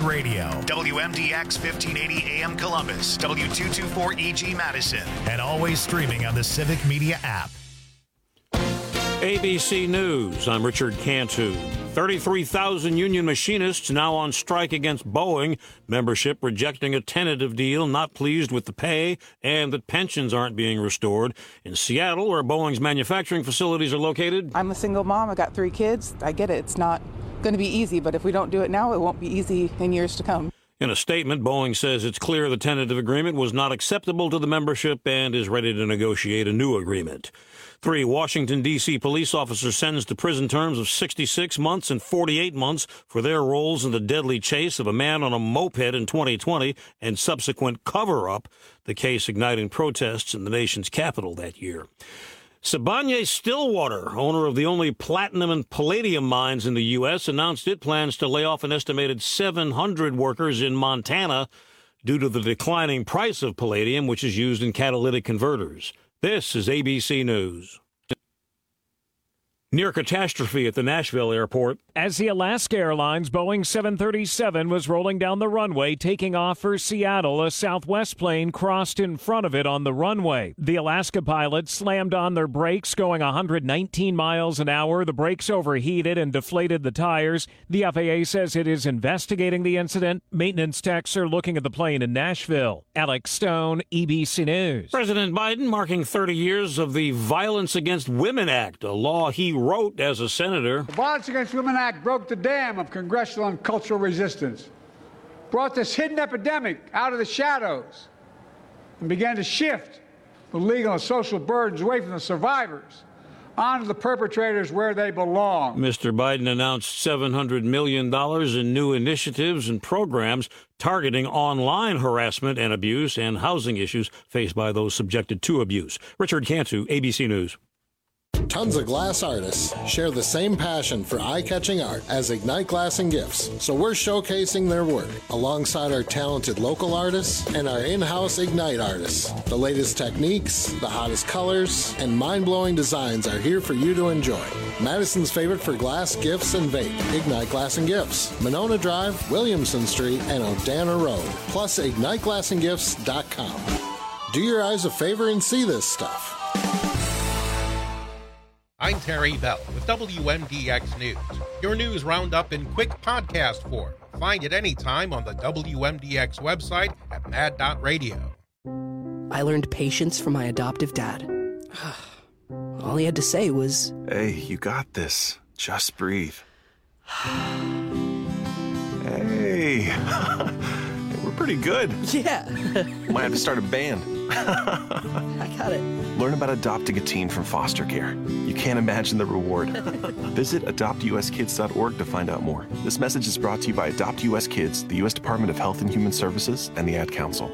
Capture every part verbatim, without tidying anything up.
Radio, W M D X fifteen eighty A M Columbus, W two twenty-four E G Madison, and always streaming on the Civic Media app. A B C News, I'm Richard Cantu. thirty-three thousand union machinists now on strike against Boeing. Membership rejecting a tentative deal, not pleased with the pay and that pensions aren't being restored. In Seattle, where Boeing's manufacturing facilities are located. I'm a single mom. I got three kids. I get it. It's not going to be easy, but if we don't do it now, it won't be easy in years to come. In a statement, Boeing says it's clear the tentative agreement was not acceptable to the membership and is ready to negotiate a new agreement. Three Washington, D C police officers sentenced to prison terms of sixty-six months and forty-eight months for their roles in the deadly chase of a man on a moped in twenty twenty and subsequent cover-up, the case igniting protests in the nation's capital that year. Sibanye-Stillwater, owner of the only platinum and palladium mines in the U S, announced it plans to lay off an estimated seven hundred workers in Montana due to the declining price of palladium, which is used in catalytic converters. This is A B C News. Near catastrophe at the Nashville airport. As the Alaska Airlines Boeing seven thirty-seven was rolling down the runway, taking off for Seattle, a Southwest plane crossed in front of it on the runway. The Alaska pilots slammed on their brakes, going one hundred nineteen miles an hour. The brakes overheated and deflated the tires. The F A A says it is investigating the incident. Maintenance techs are looking at the plane in Nashville. Alex Stone, A B C News. President Biden marking thirty years of the Violence Against Women Act, a law he wrote as a senator. The Violence Against Women Act broke the dam of congressional and cultural resistance, brought this hidden epidemic out of the shadows, and began to shift the legal and social burdens away from the survivors onto the perpetrators where they belong. Mister Biden announced seven hundred million dollars in new initiatives and programs targeting online harassment and abuse and housing issues faced by those subjected to abuse. Richard Cantu, A B C News. Tons of glass artists share the same passion for eye-catching art as Ignite Glass and Gifts, so we're showcasing their work alongside our talented local artists and our in-house Ignite artists. The latest techniques, the hottest colors, and mind-blowing designs are here for you to enjoy. Madison's favorite for glass, gifts, and vape, Ignite Glass and Gifts, Monona Drive, Williamson Street, and O'Dana Road, plus ignite glass and gifts dot com. Do your eyes a favor and see this stuff. I'm Terry Bell with W M D X News, your news roundup in quick podcast form. Find it anytime on the W M D X website at mad dot radio. I learned patience from my adoptive dad. All he had to say was, "Hey, you got this. Just breathe." Hey, we're pretty good. Yeah. Might have to start a band. I got it. Learn about adopting a teen from foster care. You can't imagine the reward. Visit adopt u s kids dot org to find out more. This message is brought to you by Adopt U S Kids, the U S Department of Health and Human Services, and the Ad Council.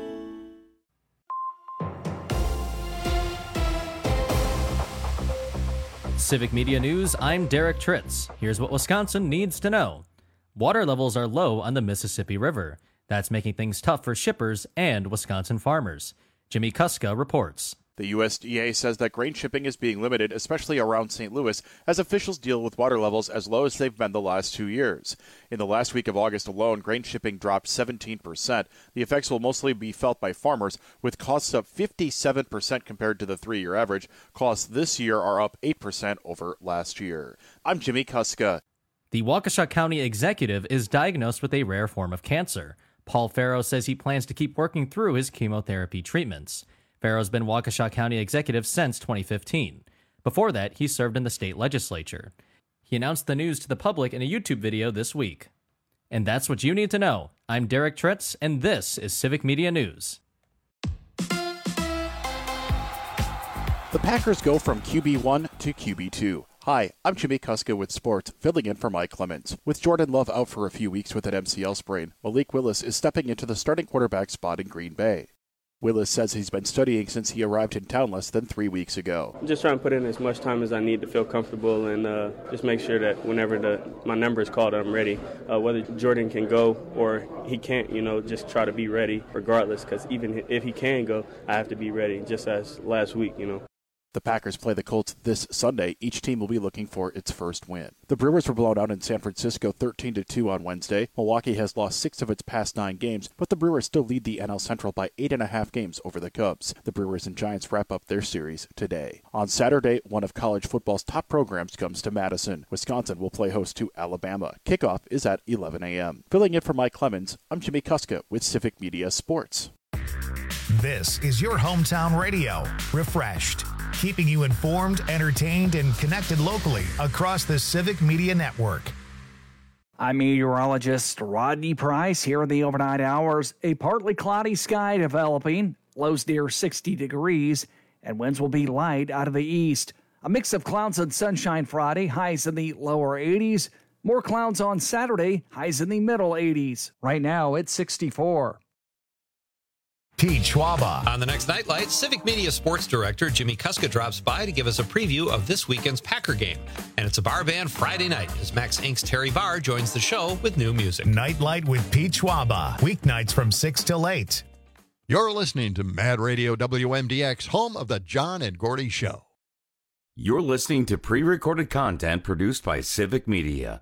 Civic Media News, I'm Derek Tritz. Here's what Wisconsin needs to know. Water levels are low on the Mississippi River. That's making things tough for shippers and Wisconsin farmers. Jimmy Kuska reports. The U S D A says that grain shipping is being limited, especially around Saint Louis, as officials deal with water levels as low as they've been the last two years. In the last week of August alone, grain shipping dropped seventeen percent. The effects will mostly be felt by farmers, with costs up fifty-seven percent compared to the three-year average. Costs this year are up eight percent over last year. I'm Jimmy Kuska. The Waukesha County executive is diagnosed with a rare form of cancer. Paul Farrow says he plans to keep working through his chemotherapy treatments. Farrow's been Waukesha County executive since twenty fifteen. Before that, he served in the state legislature. He announced the news to the public in a YouTube video this week. And that's what you need to know. I'm Derek Tritz, and this is Civic Media News. The Packers go from Q B one to Q B two. Hi, I'm Jimmy Kuska with sports, filling in for Mike Clemens. With Jordan Love out for a few weeks with an M C L sprain, Malik Willis is stepping into the starting quarterback spot in Green Bay. Willis says he's been studying since he arrived in town less than three weeks ago. I'm just trying to put in as much time as I need to feel comfortable and uh, just make sure that whenever the, my number is called, I'm ready. Uh, whether Jordan can go or he can't, you know, just try to be ready regardless, because even if he can go, I have to be ready, just as last week, you know. The Packers play the Colts this Sunday. Each team will be looking for its first win. The Brewers were blown out in San Francisco thirteen to two on Wednesday. Milwaukee has lost six of its past nine games, but the Brewers still lead the N L Central by eight and a half games over the Cubs. The Brewers and Giants wrap up their series today. On Saturday, one of college football's top programs comes to Madison. Wisconsin will play host to Alabama. Kickoff is at eleven a.m. Filling in for Mike Clemens, I'm Jimmy Kuska with Civic Media Sports. This is your hometown radio, Refreshed, keeping you informed, entertained, and connected locally across the Civic Media Network. I'm meteorologist Rodney Price here in the overnight hours. A partly cloudy sky developing, lows near sixty degrees, and winds will be light out of the east. A mix of clouds and sunshine Friday, highs in the lower eighties. More clouds on Saturday, highs in the middle eighties. Right now, it's sixty-four. Pete Schwaba. On the next Nightlight, Civic Media Sports Director Jimmy Kuska drops by to give us a preview of this weekend's Packer game. And it's a bar band Friday night as Max Incorporated's Terry Barr joins the show with new music. Nightlight with Pete Schwaba. Weeknights from six till eight. You're listening to Mad Radio W M D X, home of the John and Gordy Show. You're listening to pre-recorded content produced by Civic Media.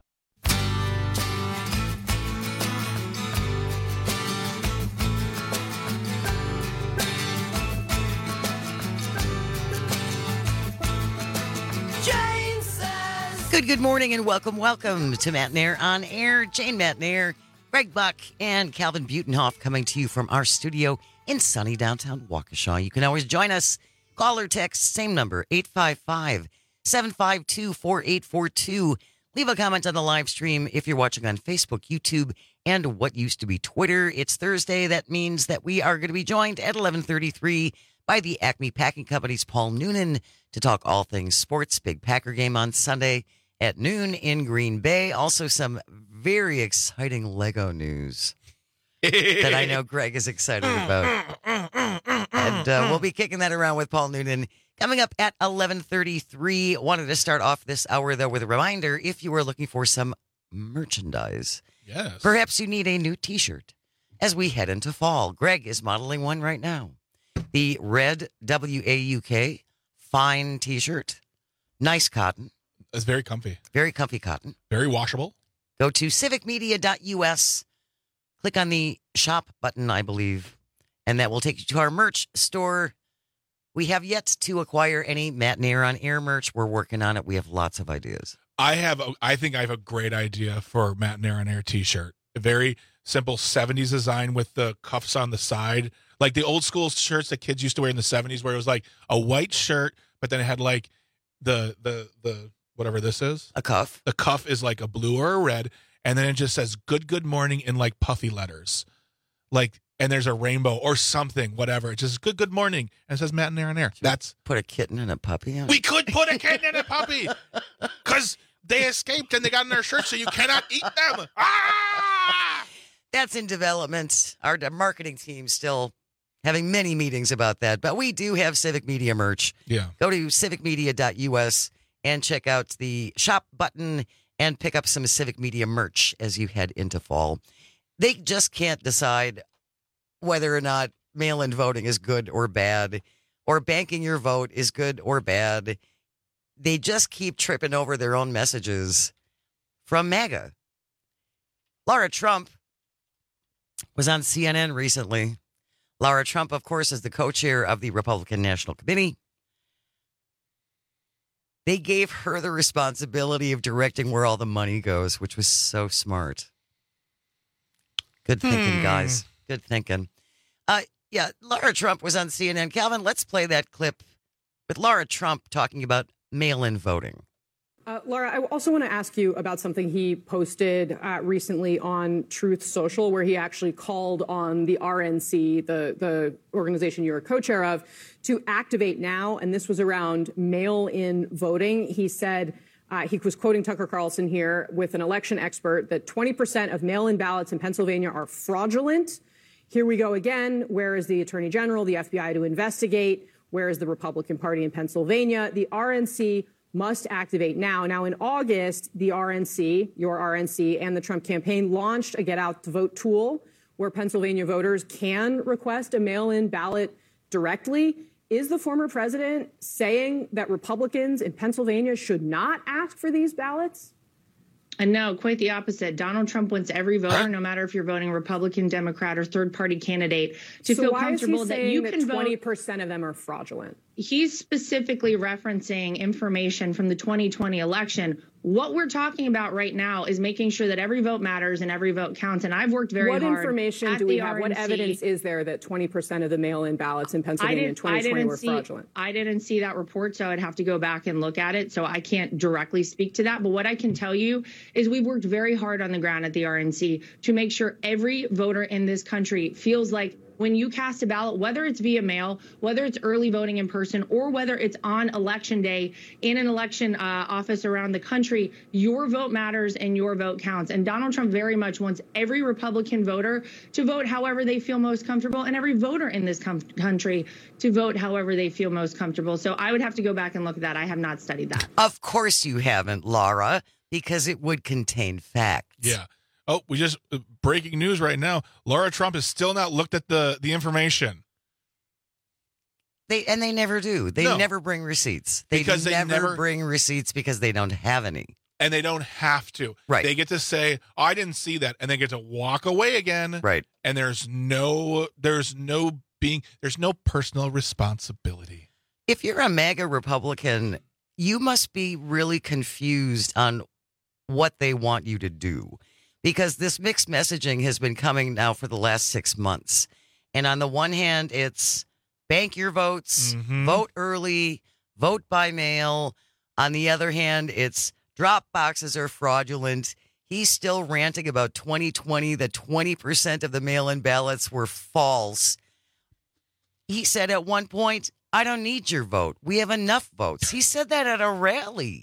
Good, good morning and welcome, welcome to Matt Nair on Air. Jane Matt Nair, Greg Buck, and Calvin Butenhoff coming to you from our studio in sunny downtown Waukesha. You can always join us. Call or text, same number, eight five five, seven five two, four eight four two. Leave a comment on the live stream if you're watching on Facebook, YouTube, and what used to be Twitter. It's Thursday. That means that we are going to be joined at eleven thirty-three by the Acme Packing Company's Paul Noonan to talk all things sports. Big Packer game on Sunday at noon in Green Bay. Also some very exciting Lego news that I know Greg is excited about. And uh, we'll be kicking that around with Paul Noonan coming up at eleven thirty-three. Wanted to start off this hour, though, with a reminder, if you are looking for some merchandise, yes, perhaps you need a new T-shirt as we head into fall. Greg is modeling one right now. The red W A U K fine T-shirt. Nice cotton. It's very comfy. Very comfy cotton. Very washable. Go to civic media dot U S. Click on the shop button, I believe, and that will take you to our merch store. We have yet to acquire any Matt Nair on Air merch. We're working on it. We have lots of ideas. I have. A, I think I have a great idea for Matt Nair on Air T-shirt. A very simple seventies design with the cuffs on the side, like the old school shirts that kids used to wear in the seventies, where it was like a white shirt, but then it had like the the the. whatever this is. A cuff. The cuff is like a blue or a red, and then it just says good, good morning in like puffy letters. Like, and there's a rainbow or something, whatever. It just good, good morning. And it says Matt and Air on Air. That's put a kitten and a puppy on. We could put a kitten and a puppy because they escaped and they got in their shirts, so you cannot eat them. Ah! That's in development. Our marketing team still having many meetings about that, but we do have Civic Media merch. Yeah. Go to civic media dot U S and check out the shop button and pick up some Civic Media merch as you head into fall. They just can't decide whether or not mail-in voting is good or bad, or banking your vote is good or bad. They just keep tripping over their own messages from MAGA. Laura Trump was on C N N recently. Laura Trump, of course, is the co-chair of the Republican National Committee. They gave her the responsibility of directing where all the money goes, which was so smart. Good thinking, hmm. guys. Good thinking. Uh, yeah, Laura Trump was on C N N. Calvin, let's play that clip with Laura Trump talking about mail-in voting. Uh, Laura, I also want to ask you about something he posted uh, recently on Truth Social, where he actually called on the R N C, the, the organization you're a co-chair of, to activate now. And this was around mail-in voting. He said, uh, he was quoting Tucker Carlson here with an election expert, that twenty percent of mail-in ballots in Pennsylvania are fraudulent. Here we go again. Where is the Attorney General, the F B I to investigate? Where is the Republican Party in Pennsylvania? The R N C must activate now. Now, in August, the R N C, your R N C, and the Trump campaign launched a Get Out to Vote tool where Pennsylvania voters can request a mail-in ballot directly. Is the former president saying that Republicans in Pennsylvania should not ask for these ballots? And no, quite the opposite. Donald Trump wants every voter, no matter if you're voting Republican, Democrat, or third-party candidate, to so feel why comfortable is he that saying you that can twenty vote. percent of them are fraudulent. He's specifically referencing information from the twenty twenty election. What we're talking about right now is making sure that every vote matters and every vote counts. And I've worked very what hard. What information at do we the have? What R N C. evidence is there that twenty percent of the mail-in ballots in Pennsylvania in twenty twenty were see, fraudulent? I didn't see that report, so I'd have to go back and look at it. So I can't directly speak to that. But what I can tell you is we've worked very hard on the ground at the R N C to make sure every voter in this country feels like when you cast a ballot, whether it's via mail, whether it's early voting in person, or whether it's on election day in an election uh, office around the country, your vote matters and your vote counts. And Donald Trump very much wants every Republican voter to vote however they feel most comfortable, and every voter in this com- country to vote however they feel most comfortable. So I would have to go back and look at that. I have not studied that. Of course you haven't, Laura, because it would contain facts. Yeah. Oh, we just uh, breaking news right now. Laura Trump has still not looked at the, the information. They and they never do. They No. never bring receipts. They Because they never, never- bring receipts because they don't have any. And they don't have to. Right. They get to say, oh, I didn't see that. And they get to walk away again. Right. And there's no, there's no being, there's no personal responsibility. If you're a MAGA Republican, you must be really confused on what they want you to do. Because this mixed messaging has been coming now for the last six months. And on the one hand, it's bank your votes, Mm-hmm. vote early, vote by mail. On the other hand, it's drop boxes are fraudulent. He's still ranting about twenty twenty, that twenty percent of the mail-in ballots were false. He said at one point, I don't need your vote. We have enough votes. He said that at a rally.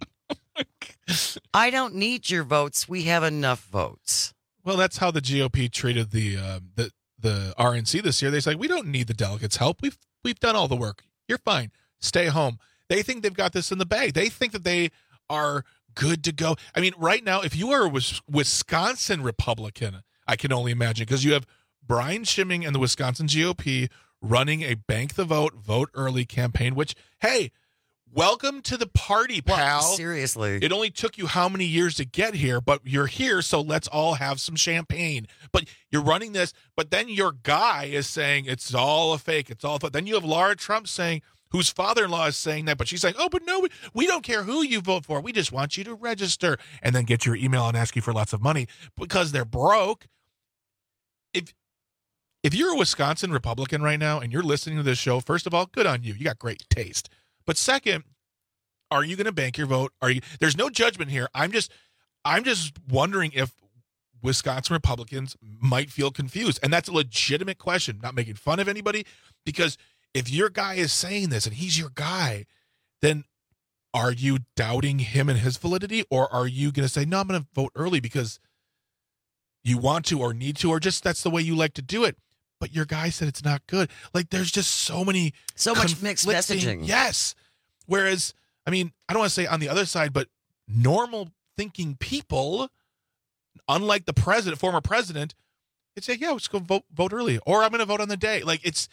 I don't need your votes. We have enough votes. Well, that's how the G O P treated the uh, the the R N C this year. They say we don't need the delegates' help. We've we've done all the work. You're fine. Stay home. They think they've got this in the bag. They think that they are good to go. I mean, right now, if you are a Wis- Wisconsin Republican, I can only imagine, because you have Brian Schimming and the Wisconsin G O P running a bank the vote, vote early campaign. Which, hey. Welcome to the party, pal. Well, seriously. It only took you how many years to get here, but you're here, so let's all have some champagne. But you're running this, but then your guy is saying it's all a fake, it's all a fake. Then you have Laura Trump saying, whose father-in-law is saying that, but she's saying, oh, but no, we, we don't care who you vote for. We just want you to register and then get your email and ask you for lots of money because they're broke. If if you're a Wisconsin Republican right now and you're listening to this show, first of all, good on you. You got great taste. But second, are you going to bank your vote? Are you? There's no judgment here. I'm just, I'm just wondering if Wisconsin Republicans might feel confused, and that's a legitimate question. Not making fun of anybody, because if your guy is saying this and he's your guy, then are you doubting him and his validity, or are you going to say no? I'm going to vote early because you want to or need to, or just that's the way you like to do it. But your guy said it's not good. Like, there's just so many, so much mixed messaging. Yes. Whereas, I mean, I don't want to say on the other side, but normal thinking people, unlike the president, former president, they'd say, yeah, let's go vote, vote early, or I'm going to vote on the day. Like, it's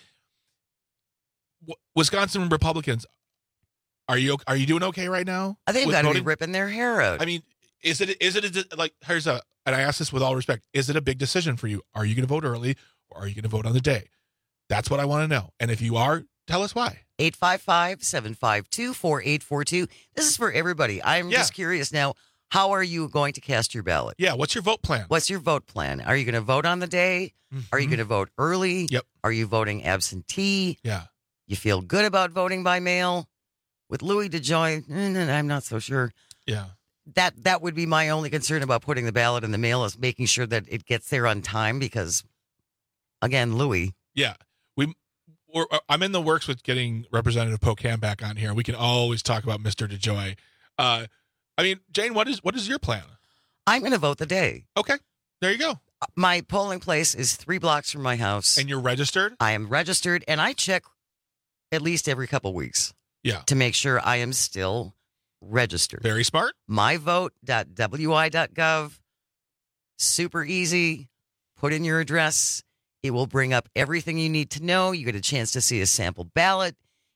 Wisconsin Republicans. Are you, are you doing okay right now? I think with they've got to be voting? ripping their hair out. I mean, is it, is it a, like, here's a, and I ask this with all respect, is it a big decision for you? Are you going to vote early? Or are you going to vote on the day? That's what I want to know. And if you are, tell us why. eight five five, seven five two, four eight four two. This is for everybody. I'm Yeah. just curious now, how are you going to cast your ballot? Yeah, what's your vote plan? What's your vote plan? Are you going to vote on the day? Are you going to vote early? Yep. Are you voting absentee? Yeah. You feel good about voting by mail? With Louis DeJoy, eh, I'm not so sure. Yeah. That that would be my only concern about putting the ballot in the mail, is making sure that it gets there on time, because, again, Louis. Yeah. We, we're, I'm in the works with getting Representative Pocan back on here. We can always talk about Mister DeJoy. Uh, I mean, Jane, what is what is your plan? I'm going to vote the day. Okay. There you go. My polling place is three blocks from my house. And you're registered? I am registered, and I check at least every couple weeks. Yeah. To make sure I am still registered. Very smart. my vote dot w i dot gov. Super easy. Put in your address. It will bring up everything you need to know. You get a chance to see a sample ballot.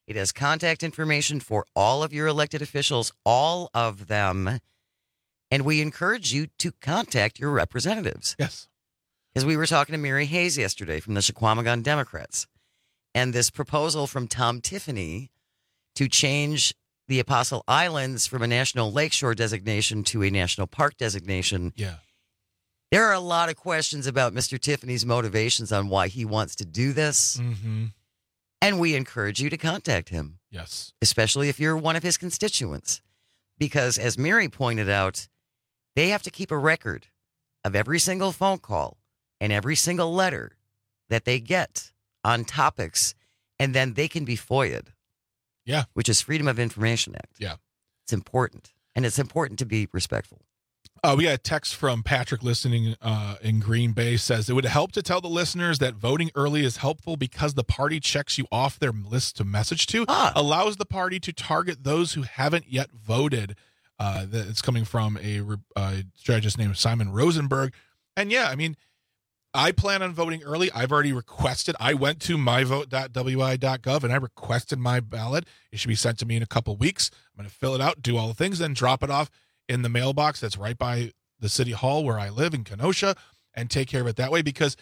It has contact information for all of your elected officials, all of them. And we encourage you to contact your representatives. Yes. Because we were talking to Mary Hayes yesterday from the Chequamegon Democrats. And this proposal from Tom Tiffany to change the Apostle Islands from a national lakeshore designation to a national park designation. Yeah. There are a lot of questions about Mister Tiffany's motivations on why he wants to do this. Mm-hmm. And we encourage you to contact him. Yes. Especially if you're one of his constituents. Because as Mary pointed out, they have to keep a record of every single phone call and every single letter that they get on topics, and then they can be F O IA'd. Yeah. Which is Freedom of Information Act. Yeah. It's important. And it's important to be respectful. Uh, we got a text from Patrick listening uh, in Green Bay. Says, it would help to tell the listeners that voting early is helpful because the party checks you off their list to message to, ah. allows the party to target those who haven't yet voted. Uh, that it's coming from a uh, strategist named Simon Rosenberg. And yeah, I mean, I plan on voting early. I've already requested. I went to my vote dot w i dot gov and I requested my ballot. It should be sent to me in a couple weeks. I'm going to fill it out, do all the things, then drop it off in the mailbox that's right by the city hall where I live in Kenosha and take care of it that way, because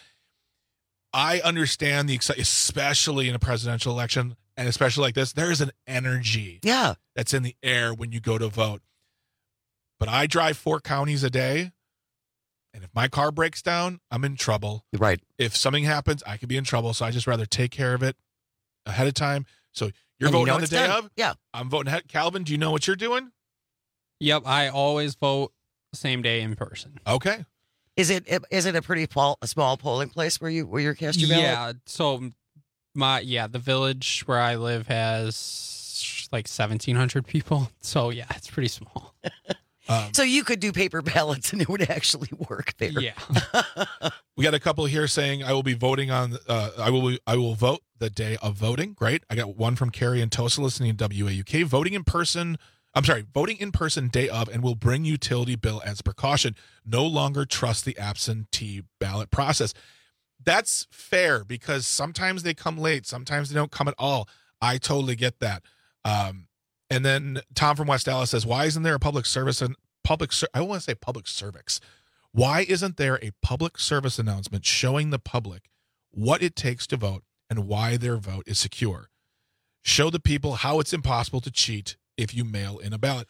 I understand the excitement, especially in a presidential election and especially like this. There is an energy yeah. that's in the air when you go to vote. But I drive four counties a day, and if my car breaks down, I'm in trouble. Right. If something happens, I could be in trouble, so I just rather take care of it ahead of time. So you're And voting you know on the it's day done. of? Yeah. I'm voting ahead. Calvin, do you know what you're doing? Yep, I always vote same day in person. Okay. Is it is it a pretty pol- a small polling place where you where you cast your ballot? Yeah, so my yeah, the village where I live has like seventeen hundred people. So yeah, it's pretty small. Um, so you could do paper ballots and it would actually work there. Yeah. We got a couple here saying I will be voting on. Uh, I will. I will vote the day of voting. Great. I got one from Carrie and Tosa listening to W A U K. Voting in person. I'm sorry. Voting in person day of, and will bring utility bill as a precaution. No longer trust the absentee ballot process. That's fair because sometimes they come late. Sometimes they don't come at all. I totally get that. Um, and then Tom from West Dallas says, "Why isn't there a public service and public? Ser- I want to say public cervix. Why isn't there a public service announcement showing the public what it takes to vote and why their vote is secure? Show the people how it's impossible to cheat if you mail in a ballot."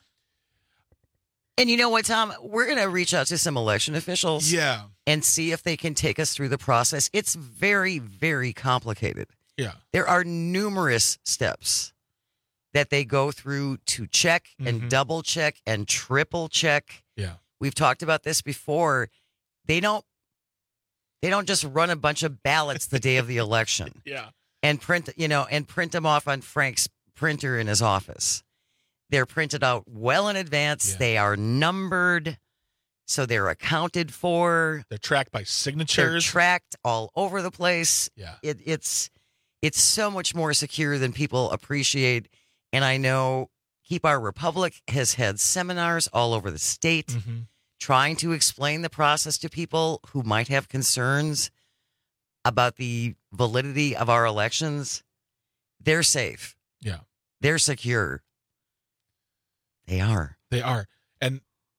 And you know what, Tom? We're going to reach out to some election officials Yeah. and see if they can take us through the process. It's very, very complicated. Yeah. There are numerous steps that they go through to check and Mhm. double check and triple check. Yeah. We've talked about this before. They don't they don't just run a bunch of ballots the day of the election. Yeah. And print, you know, and print them off on Frank's printer in his office. They're printed out well in advance. Yeah. They are numbered, so they're accounted for. They're tracked by They're signatures. tracked all over the place. Yeah. It, it's it's so much more secure than people appreciate. And I know Keep Our Republic has had seminars all over the state Mm-hmm. trying to explain the process to people who might have concerns about the validity of our elections. They're safe. Yeah. They're secure. They are. They are. And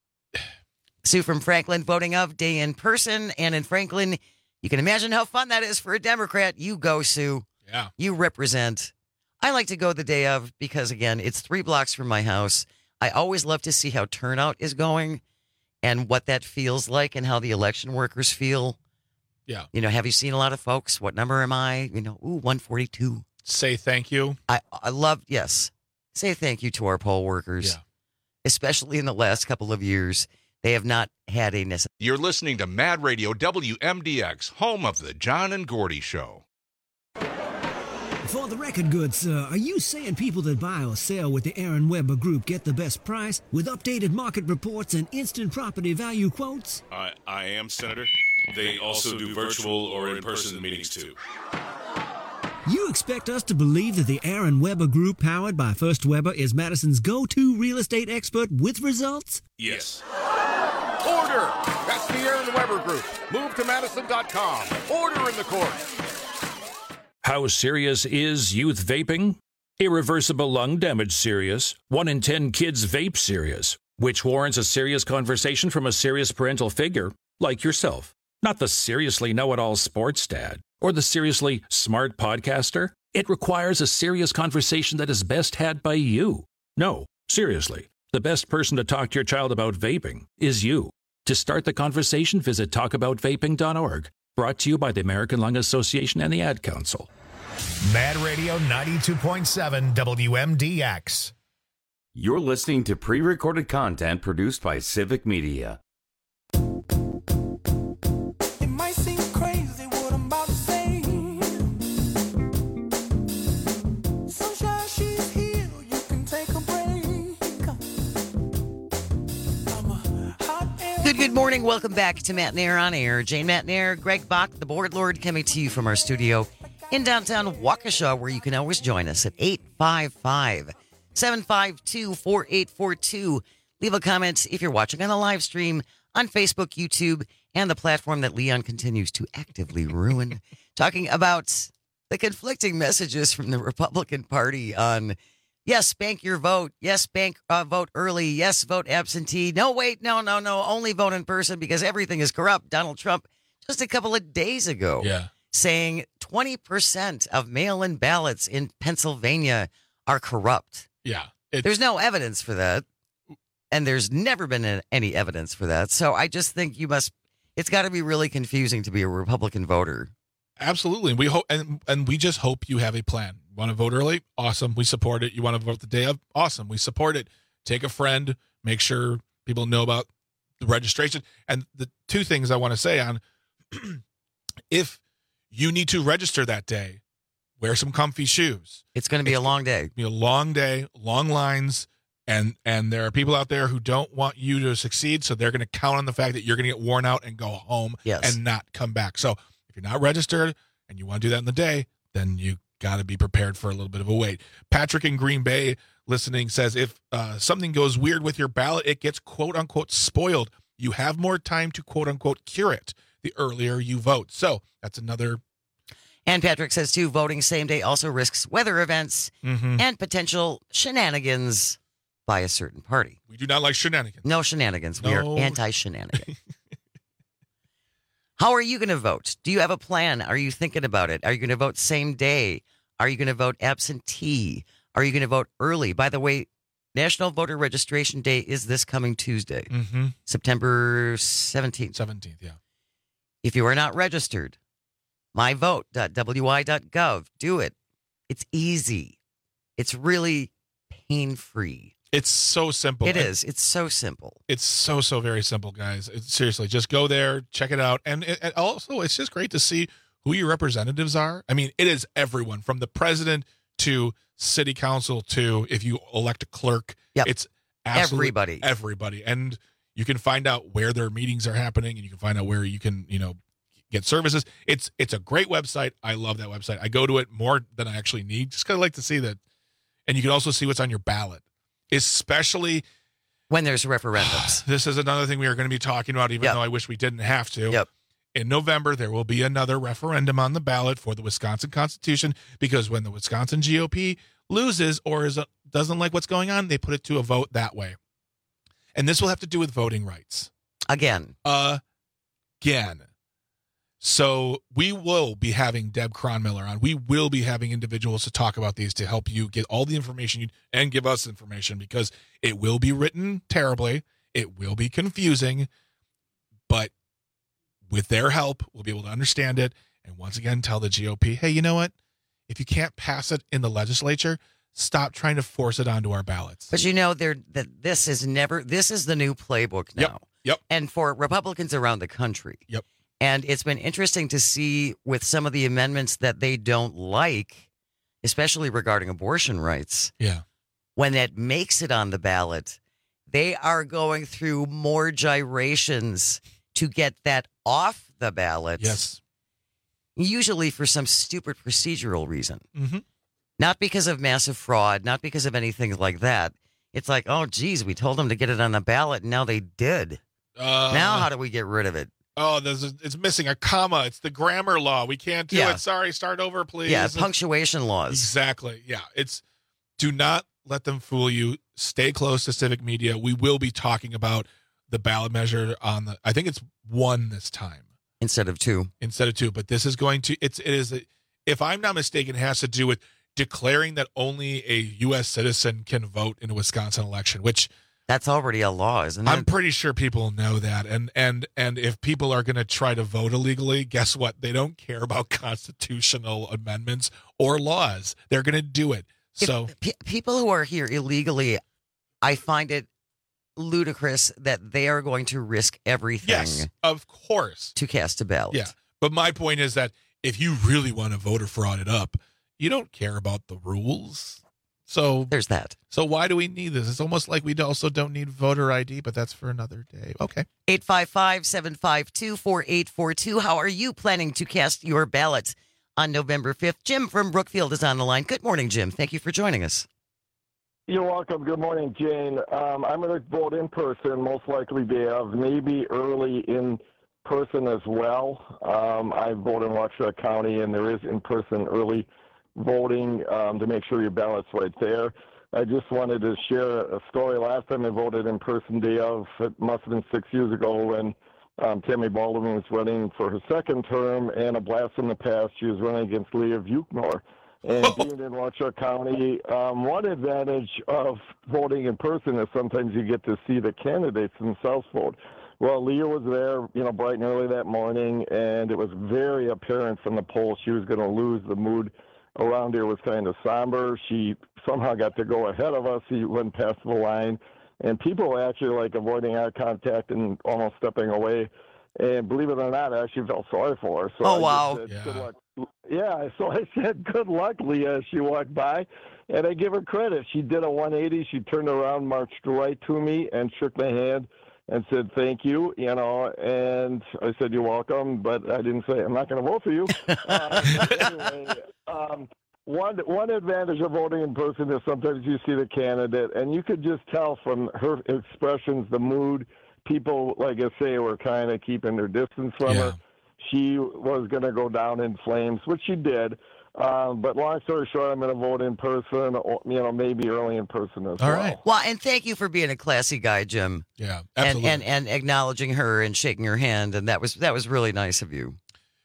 Sue from Franklin, voting of day in person and in Franklin. You can imagine how fun that is for a Democrat. You go, Sue. yeah. You represent. I like to go the day of because, again, it's three blocks from my house. I always love to see how turnout is going and what that feels like and how the election workers feel. Yeah. You know, have you seen a lot of folks? What number am I? You know, ooh, one forty-two. Say thank you. I, I love, yes. Say thank you to our poll workers, Yeah. especially in the last couple of years. They have not had a necessary. You're listening to Mad Radio W M D X, home of the John and Gordy Show. For the record, good sir, are you saying people that buy or sell with the Aaron Weber Group get the best price with updated market reports and instant property value quotes? I, I am, Senator. They also do virtual or in-person meetings, too. You expect us to believe that the Aaron Weber Group, powered by First Weber, is Madison's go-to real estate expert with results? Yes. Order! That's the Aaron Weber Group. Move to Madison dot com. Order in the court. How serious is youth vaping? Irreversible lung damage serious. One in ten kids vape serious, which warrants a serious conversation from a serious parental figure like yourself. Not the seriously know-it-all sports dad or the seriously smart podcaster. It requires a serious conversation that is best had by you. No, seriously, the best person to talk to your child about vaping is you. To start the conversation, visit talk about vaping dot org. Brought to you by the American Lung Association and the Ad Council. Mad Radio ninety-two point seven W M D X. You're listening to pre-recorded content produced by Civic Media. It might seem crazy what I'm about to say. Sunshine, she's here. You can take a break. I'm a hot air. Good, good morning. Welcome back to Matt Nair on Air. Jane Matt Nair, Greg Bach, the board lord, coming to you from our studio in downtown Waukesha, where you can always join us at eight five five, seven five two, four eight four two. Leave a comment if you're watching on the live stream on Facebook, YouTube, and the platform that Leon continues to actively ruin. Talking about the conflicting messages from the Republican Party on, yes, bank your vote. Yes, bank uh, vote early. Yes, vote absentee. No, wait, no, no, no. Only vote in person because everything is corrupt. Donald Trump, just a couple of days ago, yeah. saying twenty percent of mail-in ballots in Pennsylvania are corrupt. Yeah. There's no evidence for that. And there's never been any evidence for that. So I just think you must, it's got to be really confusing to be a Republican voter. Absolutely. We hope, and, and we just hope you have a plan. You want to vote early? Awesome. We support it. You want to vote the day of? Awesome. We support it. Take a friend, make sure people know about the registration. And the two things I want to say on, if you need to register that day, wear some comfy shoes. It's going to be it's a long day. Be a long day, long lines. And and there are people out there who don't want you to succeed, so they're going to count on the fact that you're going to get worn out and go home yes. and not come back. So if you're not registered and you want to do that in the day, then you got to be prepared for a little bit of a wait. Patrick in Green Bay listening says, if uh, something goes weird with your ballot, it gets quote-unquote spoiled. You have more time to quote-unquote cure it the earlier you vote. So that's another. And Patrick says, too, voting same day also risks weather events mm-hmm. and potential shenanigans by a certain party. We do not like shenanigans. No shenanigans. No. We are anti-shenanigans. How are you going to vote? Do you have a plan? Are you thinking about it? Are you going to vote same day? Are you going to vote absentee? Are you going to vote early? By the way, National Voter Registration Day is this coming Tuesday, mm-hmm. September seventeenth. seventeenth, yeah. If you are not registered, my vote dot w i dot gov. Do it. It's easy. It's really pain-free. It's so simple. It and is. It's so simple. It's so, so very simple, guys. It's, seriously, just go there, check it out. And, and also, it's just great to see who your representatives are. I mean, it is everyone from the president to city council to if you elect a clerk. Yep. It's absolutely everybody. Everybody. And you can find out where their meetings are happening and you can find out where you can, you know, get services. It's it's a great website. I love that website. I go to it more than I actually need. Just kind of like to see that. And you can also see what's on your ballot, especially when there's referendums. This is another thing we are going to be talking about, even yep. though I wish we didn't have to. Yep. In November, there will be another referendum on the ballot for the Wisconsin Constitution because when the Wisconsin G O P loses or is a, doesn't like what's going on, they put it to a vote that way. And this will have to do with voting rights. Again. Again. So we will be having Deb Cronmiller on. We will be having individuals to talk about these to help you get all the information you, and give us information because it will be written terribly. It will be confusing, but with their help, we'll be able to understand it. And once again, tell the G O P, hey, you know what? If you can't pass it in the legislature, stop trying to force it onto our ballots. But you know, there that this is never, this is the new playbook now. Yep. Yep. And for Republicans around the country. Yep. And it's been interesting to see with some of the amendments that they don't like, especially regarding abortion rights. Yeah. When that makes it on the ballot, they are going through more gyrations to get that off the ballot. Yes. Usually for some stupid procedural reason. Mm-hmm. Not because of massive fraud, not because of anything like that. It's like, oh, geez, we told them to get it on the ballot, and now they did. Uh, now how do we get rid of it? Oh, there's a, it's missing a comma. It's the grammar law. We can't do Yeah. it. Sorry, start over, please. Yeah, punctuation laws. Exactly. Yeah, it's do not let them fool you. Stay close to Civic Media. We will be talking about the ballot measure on the, I think it's one this time. Instead of two. Instead of two. But this is going to, it's, it is, if I'm not mistaken, it has to do with declaring that only a U S citizen can vote in a Wisconsin election, which that's already a law, isn't it? I'm pretty sure people know that. And and and if people are going to try to vote illegally, guess what? They don't care about constitutional amendments or laws. They're going to do it. So P- people who are here illegally, I find it ludicrous that they are going to risk everything. Yes, of course. To cast a ballot. Yeah. But my point is that if you really want to voter fraud it up, you don't care about the rules. So there's that. So why do we need this? It's almost like we also don't need voter I D, but that's for another day. Okay. eight five five, seven five two, four eight four two. How are you planning to cast your ballots on November fifth? Jim from Brookfield is on the line. Good morning, Jim. Thank you for joining us. You're welcome. Good morning, Jane. Um, I'm going to vote in person, most likely day of, maybe early in person as well. Um, I vote in Waukesha County, and there is in-person early voting um, to make sure your ballot's right there. I just wanted to share a story. Last time I voted in person day of, it must have been six years ago when um, Tammy Baldwin was running for her second term, and a blast from the past, she was running against Leah Vucknor. And being in Waukesha County, um, one advantage of voting in person is sometimes you get to see the candidates themselves vote. Well, Leah was there, you know, bright and early that morning, and it was very apparent from the polls she was going to lose. The mood around here was kind of somber. She somehow got to go ahead of us. She went past the line, and people were actually like avoiding eye contact and almost stepping away. And believe it or not, I actually felt sorry for her. So oh, I wow. Said, yeah. Good luck. Yeah, so I said, good luck, Leah, as she walked by. And I give her credit. She did a one eighty. She turned around, marched right to me, and shook my hand and said, thank you, you know. And I said, you're welcome. But I didn't say, I'm not going to vote for you. uh, anyway, um, one, one advantage of voting in person is sometimes you see the candidate, and you could just tell from her expressions, the mood. People, like I say, were kind of keeping their distance from yeah. her. She was going to go down in flames, which she did. Um, but long story short, I'm going to vote in person, or, you know, maybe early in person as All well. right. Well, and thank you for being a classy guy, Jim. Yeah, and, absolutely. and and acknowledging her and shaking her hand, and that was that was really nice of you.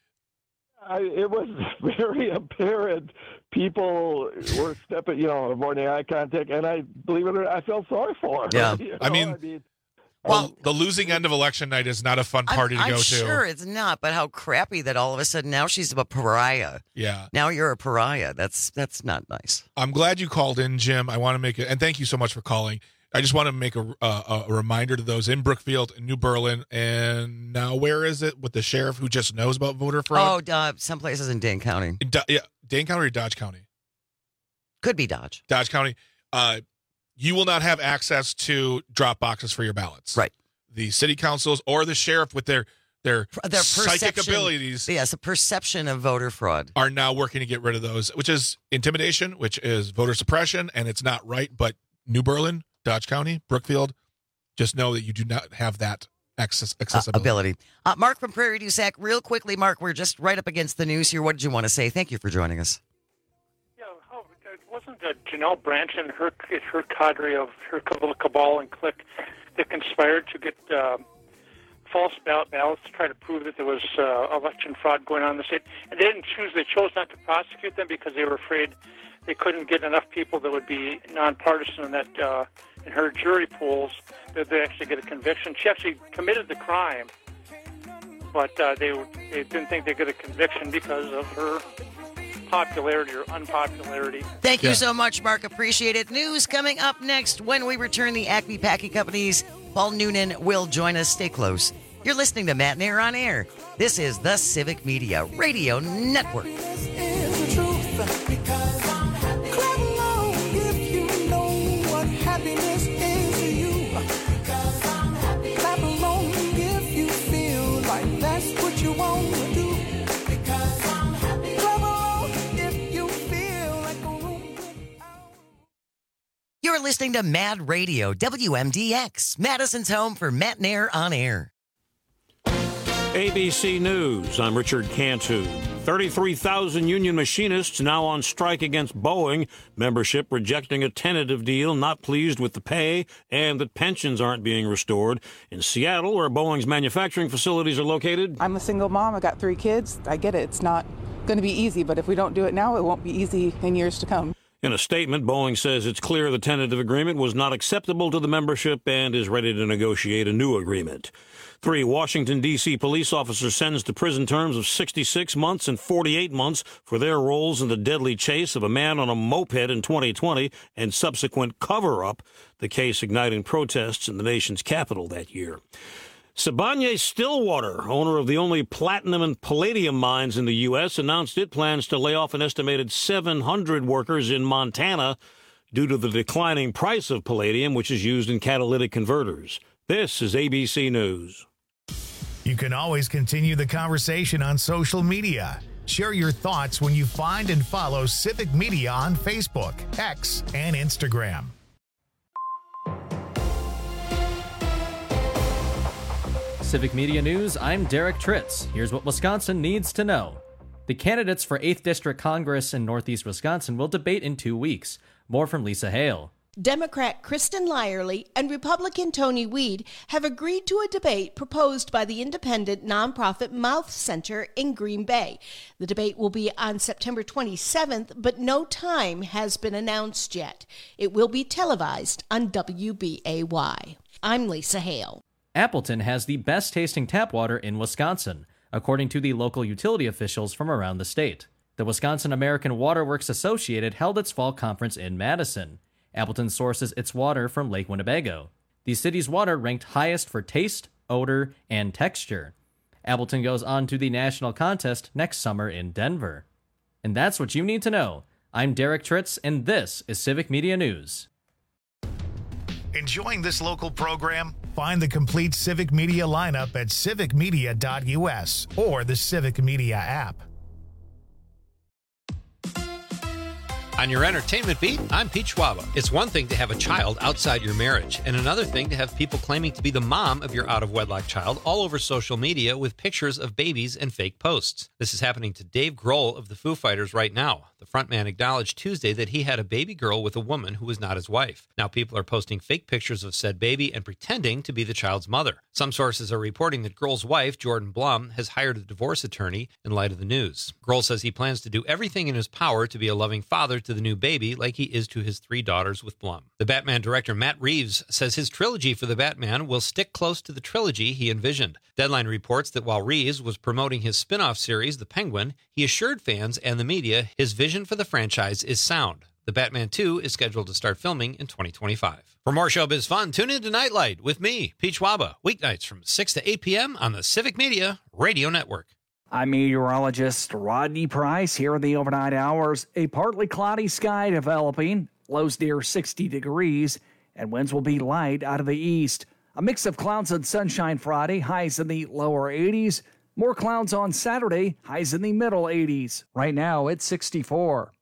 I, it was very apparent. People were stepping, you know, avoiding eye contact, and I believe it or not, I felt sorry for her. Yeah, you know? I mean. I mean Well, the losing end of election night is not a fun party I'm, to go I'm to. sure it's not, but how crappy that all of a sudden now she's a pariah. Yeah. Now you're a pariah. That's that's not nice. I'm glad you called in, Jim. I want to make it, and thank you so much for calling. I just want to make a, a, a reminder to those in Brookfield and New Berlin, and now where is it with the sheriff who just knows about voter fraud? Oh, uh, some places in Dane County. In Do- yeah, Dane County or Dodge County? Could be Dodge. Dodge County. Uh, you will not have access to drop boxes for your ballots. Right. The city councils or the sheriff with their their, Their psychic perception- abilities Yes, a perception of voter fraud. are now working to get rid of those, which is intimidation, which is voter suppression, and it's not right. But New Berlin, Dodge County, Brookfield, just know that you do not have that access accessibility. Uh, ability. Uh, Mark from Prairie du Sac, real quickly, Mark, we're just right up against the news here. What did you want to say? Thank you for joining us. Yeah, oh, wasn't uh, Janelle Branch and her her cadre of her little cabal and clique that conspired to get uh, false ballot ballots to try to prove that there was uh, election fraud going on in the state? And they didn't choose; they chose not to prosecute them because they were afraid they couldn't get enough people that would be nonpartisan in that uh, in her jury pools that they actually get a conviction. She actually committed the crime, but uh, they they didn't think they'd get a conviction because of her popularity or unpopularity. Thank you so much, Mark. Appreciate it. News coming up next when we return. The Acme Packing Company's Paul Noonan will join us. Stay close. You're listening to Matt Nair on Air. This is the Civic Media Radio Network. You're listening to Mad Radio, W M D X, Madison's home for Matt Nair on Air. A B C News, I'm Richard Cantu. thirty-three thousand union machinists now on strike against Boeing. Membership rejecting a tentative deal, not pleased with the pay and that pensions aren't being restored. In Seattle, where Boeing's manufacturing facilities are located. I'm a single mom. I got three kids. I get it. It's not going to be easy, but if we don't do it now, it won't be easy in years to come. In a statement, Boeing says it's clear the tentative agreement was not acceptable to the membership and is ready to negotiate a new agreement. Three Washington, D C police officers sentenced to prison terms of sixty-six months and forty-eight months for their roles in the deadly chase of a man on a moped in twenty twenty and subsequent cover-up, the case igniting protests in the nation's capital that year. Sibanye-Stillwater, owner of the only platinum and palladium mines in the U S, announced it plans to lay off an estimated seven hundred workers in Montana due to the declining price of palladium, which is used in catalytic converters. This is A B C News. You can always continue the conversation on social media. Share your thoughts when you find and follow Civic Media on Facebook, X, and Instagram. Civic Media News, I'm Derek Tritz. Here's what Wisconsin needs to know. The candidates for eighth District Congress in Northeast Wisconsin will debate in two weeks. More from Lisa Hale. Democrat Kristen Lyerly and Republican Tony Weed have agreed to a debate proposed by the independent nonprofit Mouth Center in Green Bay. The debate will be on September twenty-seventh, but no time has been announced yet. It will be televised on W B A Y. I'm Lisa Hale. Appleton has the best tasting tap water in Wisconsin, according to the local utility officials from around the state. The Wisconsin American Water Works Associated held its fall conference in Madison. Appleton sources its water from Lake Winnebago. The city's water ranked highest for taste, odor, and texture. Appleton goes on to the national contest next summer in Denver. And that's what you need to know. I'm Derek Tritz, and this is Civic Media News. Enjoying this local program? Find the complete Civic Media lineup at civic media dot U S or the Civic Media app. On your entertainment beat, I'm Pete Schwaba. It's one thing to have a child outside your marriage, and another thing to have people claiming to be the mom of your out-of-wedlock child all over social media with pictures of babies and fake posts. This is happening to Dave Grohl of the Foo Fighters right now. The frontman acknowledged Tuesday that he had a baby girl with a woman who was not his wife. Now people are posting fake pictures of said baby and pretending to be the child's mother. Some sources are reporting that Grohl's wife, Jordan Blum, has hired a divorce attorney in light of the news. Grohl says he plans to do everything in his power to be a loving father to the new baby like he is to his three daughters with Blum. The Batman director Matt Reeves says his trilogy for the Batman will stick close to the trilogy he envisioned. Deadline reports that while Reeves was promoting his spin-off series, The Penguin, he assured fans and the media his vision for the franchise is sound. The Batman two is scheduled to start filming in twenty twenty-five. For more showbiz fun, tune in to Nightlight with me, Pete Schwaba, weeknights from six to eight p.m. on the Civic Media Radio Network. I'm meteorologist Rodney Price here in the overnight hours. A partly cloudy sky developing, lows near sixty degrees, and winds will be light out of the east. A mix of clouds and sunshine Friday, highs in the lower eighties. More clouds on Saturday, highs in the middle eighties. Right now, it's sixty-four.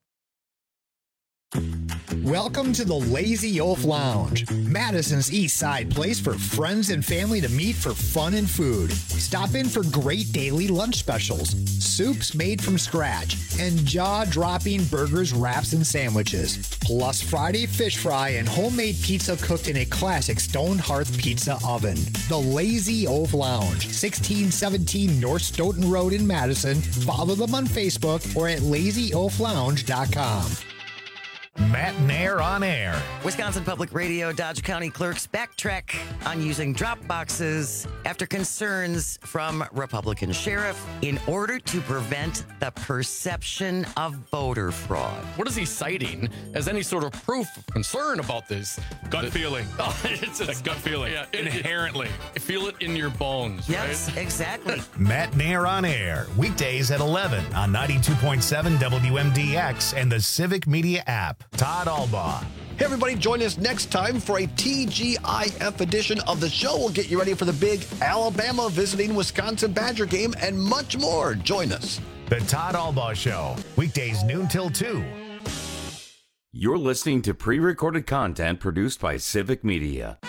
Welcome to the Lazy Oaf Lounge, Madison's East Side place for friends and family to meet for fun and food. Stop in for great daily lunch specials, soups made from scratch, and jaw-dropping burgers, wraps, and sandwiches. Plus Friday fish fry and homemade pizza cooked in a classic stone hearth pizza oven. The Lazy Oaf Lounge, sixteen seventeen North Stoughton Road in Madison. Follow them on Facebook or at lazy oaf lounge dot com. Matt Nair on air. Wisconsin Public Radio Dodge County clerks backtrack on using drop boxes after concerns from Republican sheriff in order to prevent the perception of voter fraud. What is he citing as any sort of proof of concern about this? Gut the, feeling. Oh, it's just, a gut feeling. Yeah, it, Inherently. It, feel it in your bones, yes, right? Exactly. Matt Nair on air. Weekdays at eleven on ninety-two point seven W M D X and the Civic Media app. Todd Albaugh. Hey, everybody, join us next time for a T G I F edition of the show. We'll get you ready for the big Alabama visiting Wisconsin Badger game and much more. Join us. The Todd Albaugh Show, weekdays noon till two. You're listening to pre-recorded content produced by Civic Media.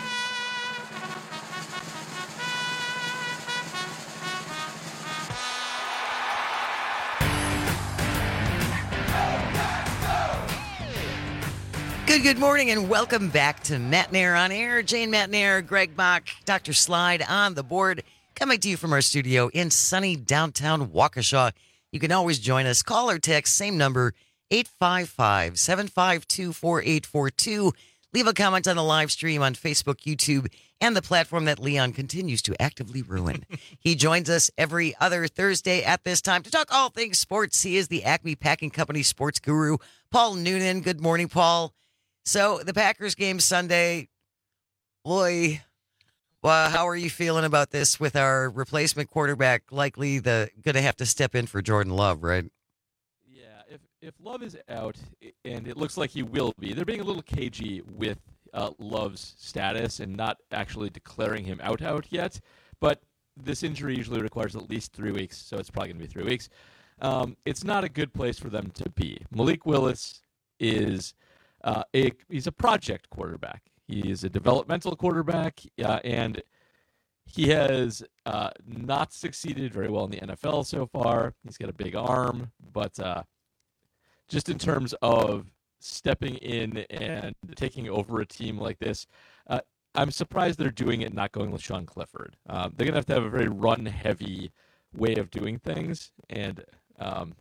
Good, good morning, and welcome back to Matt Nair on Air. Jane Matt Nair, Greg Bach, Doctor Slide on the board, coming to you from our studio in sunny downtown Waukesha. You can always join us. Call or text, same number, eight five five, seven five two, four eight four two. Leave a comment on the live stream on Facebook, YouTube, and the platform that Leon continues to actively ruin. He joins us every other Thursday at this time to talk all things sports. He is the Acme Packing Company sports guru, Paul Noonan. Good morning, Paul. So the Packers game Sunday, boy, well, how are you feeling about this with our replacement quarterback likely the going to have to step in for Jordan Love, right? If if Love is out, and it looks like he will be, they're being a little cagey with uh, Love's status and not actually declaring him out out yet. But this injury usually requires at least three weeks, so it's probably going to be three weeks. Um, it's not a good place for them to be. Malik Willis is uh, a he's a project quarterback. He is a developmental quarterback, uh, and he has uh, not succeeded very well in the N F L so far. He's got a big arm, but uh, just in terms of stepping in and taking over a team like this, uh, I'm surprised they're doing it and not going with Sean Clifford. Um, they're going to have to have a very run-heavy way of doing things. And, um,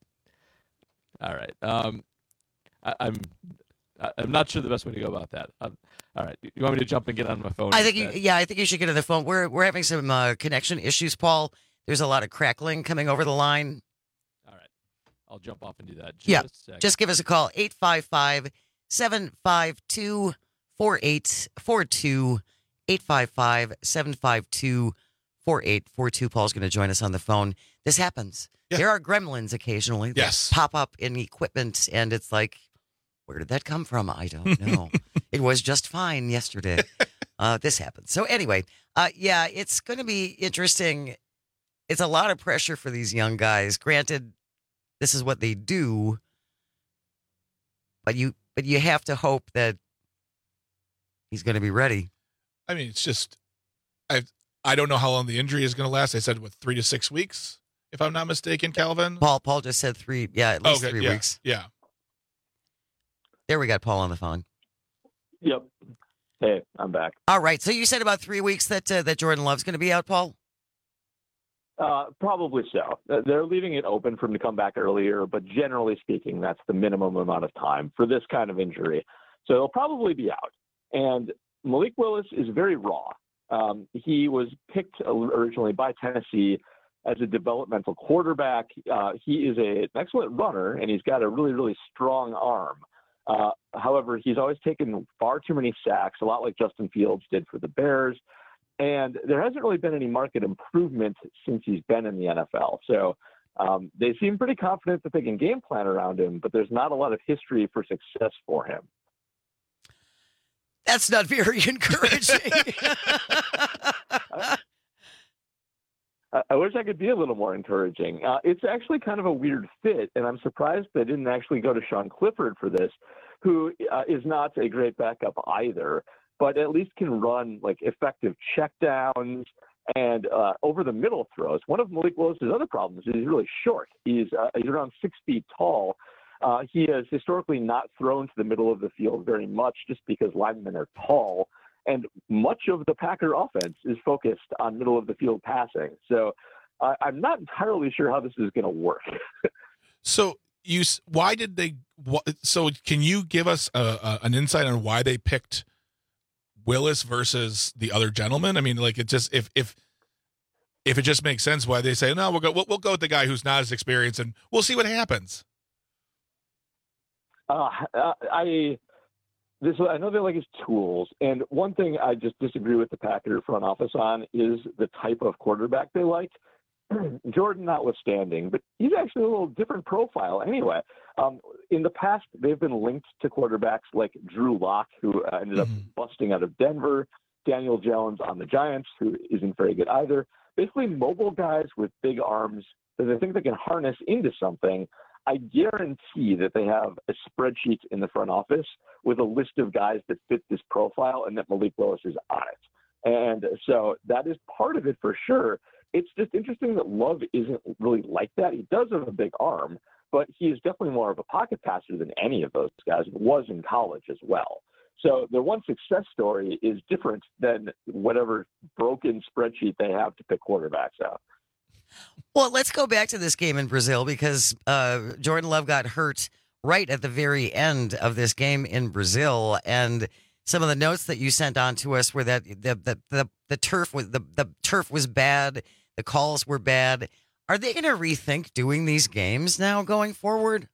all right. Um, I, I'm I'm not sure the best way to go about that. Um, all right. You want me to jump and get on my phone? I think, you, yeah, I think you should get on the phone. We're, we're having some uh, connection issues, Paul. There's a lot of crackling coming over the line. I'll jump off and do that. Just yeah, a second. Just give us a call, eight five five, seven five two, four eight four two, eight five five, seven five two, four eight four two. Paul's going to join us on the phone. This happens. Yeah. There are gremlins occasionally that yes. pop up in equipment, and it's like, where did that come from? I don't know. It was just fine yesterday. Uh, this happens. So anyway, uh, yeah, it's going to be interesting. It's a lot of pressure for these young guys. Granted, this is what they do, but you but you have to hope that he's going to be ready. I mean, it's just I I don't know how long the injury is going to last. I said what three to six weeks, if I'm not mistaken, Calvin. Paul Paul just said three. Yeah, at least okay, three yeah, weeks. Yeah. There we got Paul on the phone. Yep. Hey, I'm back. All right. So you said about three weeks that uh, that Jordan Love's going to be out, Paul. Uh, probably so. They're leaving it open for him to come back earlier, but generally speaking, that's the minimum amount of time for this kind of injury. So he'll probably be out. And Malik Willis is very raw. Um, he was picked originally by Tennessee as a developmental quarterback. Uh, he is a, an excellent runner, and he's got a really, really strong arm. Uh, however, he's always taken far too many sacks, a lot like Justin Fields did for the Bears. And there hasn't really been any market improvement since he's been in the N F L. So um, they seem pretty confident that they can game plan around him, but there's not a lot of history for success for him. That's not very encouraging. I, I wish I could be a little more encouraging. Uh, it's actually kind of a weird fit, and I'm surprised they didn't actually go to Sean Clifford for this, who uh, is not a great backup either, but at least can run like effective checkdowns and uh, over the middle throws. One of Malik Willis's other problems is he's really short. He's uh, he's around six feet tall. Uh, he has historically not thrown to the middle of the field very much, just because linemen are tall, and much of the Packer offense is focused on middle of the field passing. So uh, I'm not entirely sure how this is going to work. So you, why did they? So can you give us a, a, an insight on why they picked Willis versus the other gentleman? I mean, like it just if if if it just makes sense why they say no, we'll go we'll, we'll go with the guy who's not as experienced and we'll see what happens. Uh, I this I know they like his tools, and one thing I just disagree with the Packer front office on is the type of quarterback they like. Jordan notwithstanding, but he's actually a little different profile anyway. Um, in the past, they've been linked to quarterbacks like Drew Lock, who uh, ended mm-hmm. up busting out of Denver, Daniel Jones on the Giants, who isn't very good either. Basically, mobile guys with big arms that they think they can harness into something. I guarantee that they have a spreadsheet in the front office with a list of guys that fit this profile, and that Malik Willis is on it. And so that is part of it for sure. It's just interesting that Love isn't really like that. He does have a big arm, but he is definitely more of a pocket passer than any of those guys, was in college as well. So their one success story is different than whatever broken spreadsheet they have to pick quarterbacks out. Well, let's go back to this game in Brazil because uh, Jordan Love got hurt right at the very end of this game in Brazil, and some of the notes that you sent on to us were that the the the, the turf was the, the turf was bad, the calls were bad. Are they going to rethink doing these games now going forward?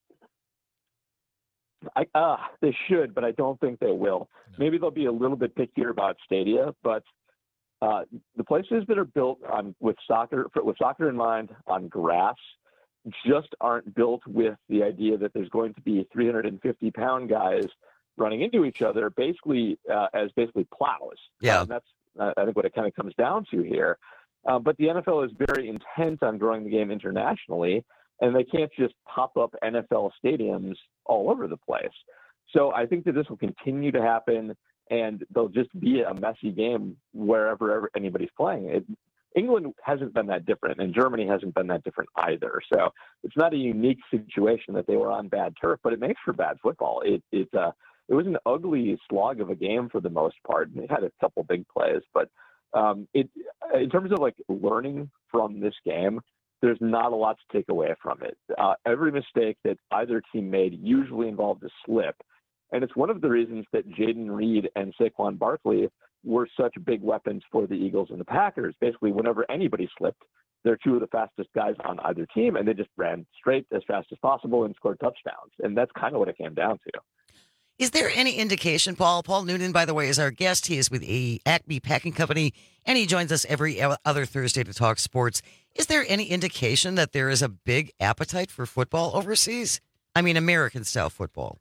I, uh, they should, but I don't think they will. Maybe they'll be a little bit pickier about stadia, but uh, the places that are built on with soccer with soccer in mind on grass just aren't built with the idea that there's going to be three hundred fifty pound guys running into each other, basically uh, as basically plows. Yeah, um, that's uh, I think what it kind of comes down to here. Uh, but the N F L is very intent on growing the game internationally, and they can't just pop up N F L stadiums all over the place. So I think that this will continue to happen, and they'll just be a messy game wherever ever anybody's playing. It, England hasn't been that different, and Germany hasn't been that different either. So it's not a unique situation that they were on bad turf, but it makes for bad football. It it uh, it was an ugly slog of a game for the most part, and it had a couple big plays. But um, it in terms of like learning from this game, there's not a lot to take away from it. Uh, every mistake that either team made usually involved a slip. And it's one of the reasons that Jaden Reed and Saquon Barkley were such big weapons for the Eagles and the Packers. Basically, whenever anybody slipped, they're two of the fastest guys on either team, and they just ran straight as fast as possible and scored touchdowns. And that's kind of what it came down to. Is there any indication, Paul? Paul Noonan, by the way, is our guest. He is with the Acme Packing Company, and he joins us every other Thursday to talk sports. Is there any indication that there is a big appetite for football overseas? I mean, American-style football.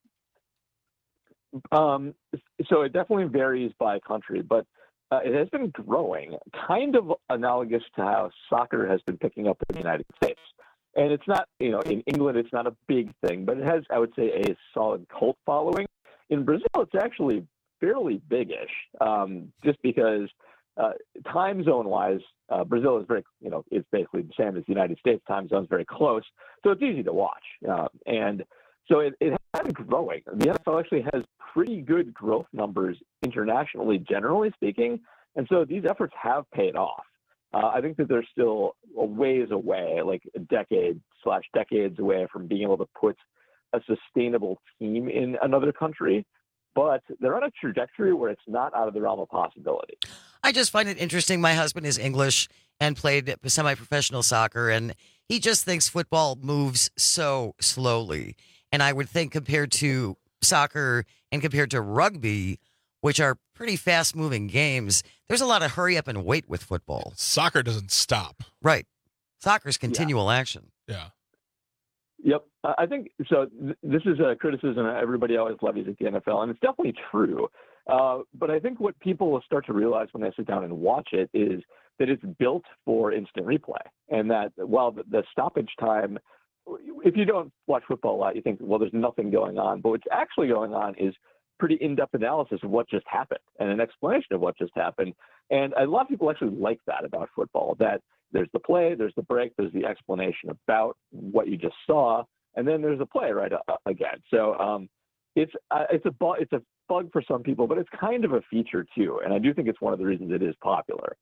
Um, so it definitely varies by country, but uh, it has been growing, kind of analogous to how soccer has been picking up in the United States. And it's not, you know, in England, it's not a big thing, but it has, I would say, a solid cult following. In Brazil, it's actually fairly big-ish, um, just because uh, time zone-wise, uh, Brazil is very, you know, it's basically the same as the United States. Time zone's very close, so it's easy to watch. Uh, and so it, it has been growing. The N F L actually has pretty good growth numbers internationally, generally speaking, and so these efforts have paid off. Uh, I think that they're still a ways away, like a decade slash decades away from being able to put a sustainable team in another country, but they're on a trajectory where it's not out of the realm of possibility. I just find it interesting. My husband is English and played semi-professional soccer, and he just thinks football moves so slowly. And I would think compared to soccer and compared to rugby, which are pretty fast-moving games, there's a lot of hurry up and wait with football. Soccer doesn't stop. Right. Soccer's continual yeah. action. Yeah. Yep. Uh, I think so. Th- this is a criticism everybody always levies at the N F L, and it's definitely true. Uh, but I think what people will start to realize when they sit down and watch it is that it's built for instant replay, and that while the, the stoppage time, if you don't watch football a lot, you think, well, there's nothing going on. But what's actually going on is pretty in-depth analysis of what just happened and an explanation of what just happened. And a lot of people actually like that about football, that there's the play, there's the break, there's the explanation about what you just saw, and then there's a play right uh, again. So um, it's uh, it's a bu- it's a bug for some people, but it's kind of a feature too. And I do think it's one of the reasons it is popular.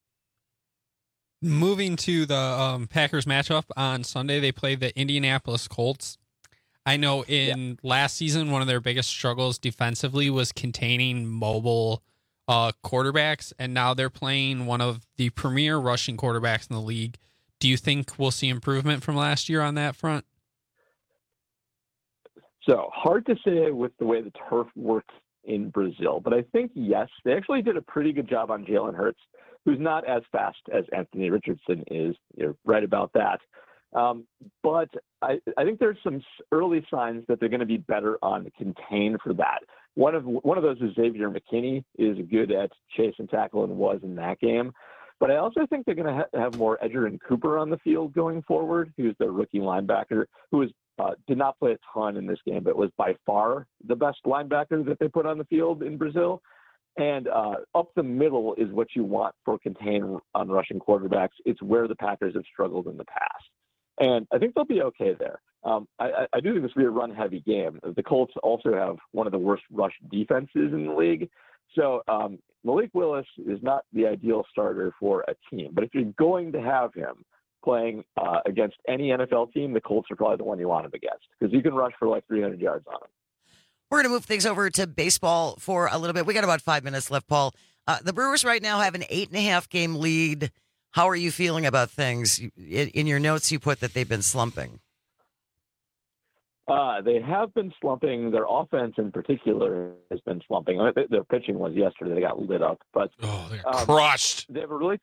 Moving to the um, Packers matchup on Sunday, they play the Indianapolis Colts. I know in yeah. last season, one of their biggest struggles defensively was containing mobile uh, quarterbacks, and now they're playing one of the premier rushing quarterbacks in the league. Do you think we'll see improvement from last year on that front? So hard to say with the way the turf works in Brazil, but I think, yes, they actually did a pretty good job on Jalen Hurts, who's not as fast as Anthony Richardson is. You're right about that. Um, but I, I think there's some early signs that they're going to be better on contain for that. One of one of those is Xavier McKinney is good at chase and tackle and was in that game. But I also think they're going to ha- have more Edgerrin Cooper on the field going forward, who's the rookie linebacker, who was, uh, did not play a ton in this game, but was by far the best linebacker that they put on the field in Brazil. And uh, up the middle is what you want for contain on rushing quarterbacks. It's where the Packers have struggled in the past. And I think they'll be okay there. Um, I, I do think this will be a run-heavy game. The Colts also have one of the worst rush defenses in the league. So um, Malik Willis is not the ideal starter for a team. But if you're going to have him playing uh, against any N F L team, the Colts are probably the one you want him against because you can rush for like three hundred yards on him. We're going to move things over to baseball for a little bit. We got about five minutes left, Paul. Uh, the Brewers right now have an eight and a half game lead. How are you feeling about things? In, in your notes, you put that they've been slumping. Uh, they have been slumping. Their offense in particular has been slumping. I mean, their pitching was yesterday. They got lit up. But oh, they're um, crushed. They have a really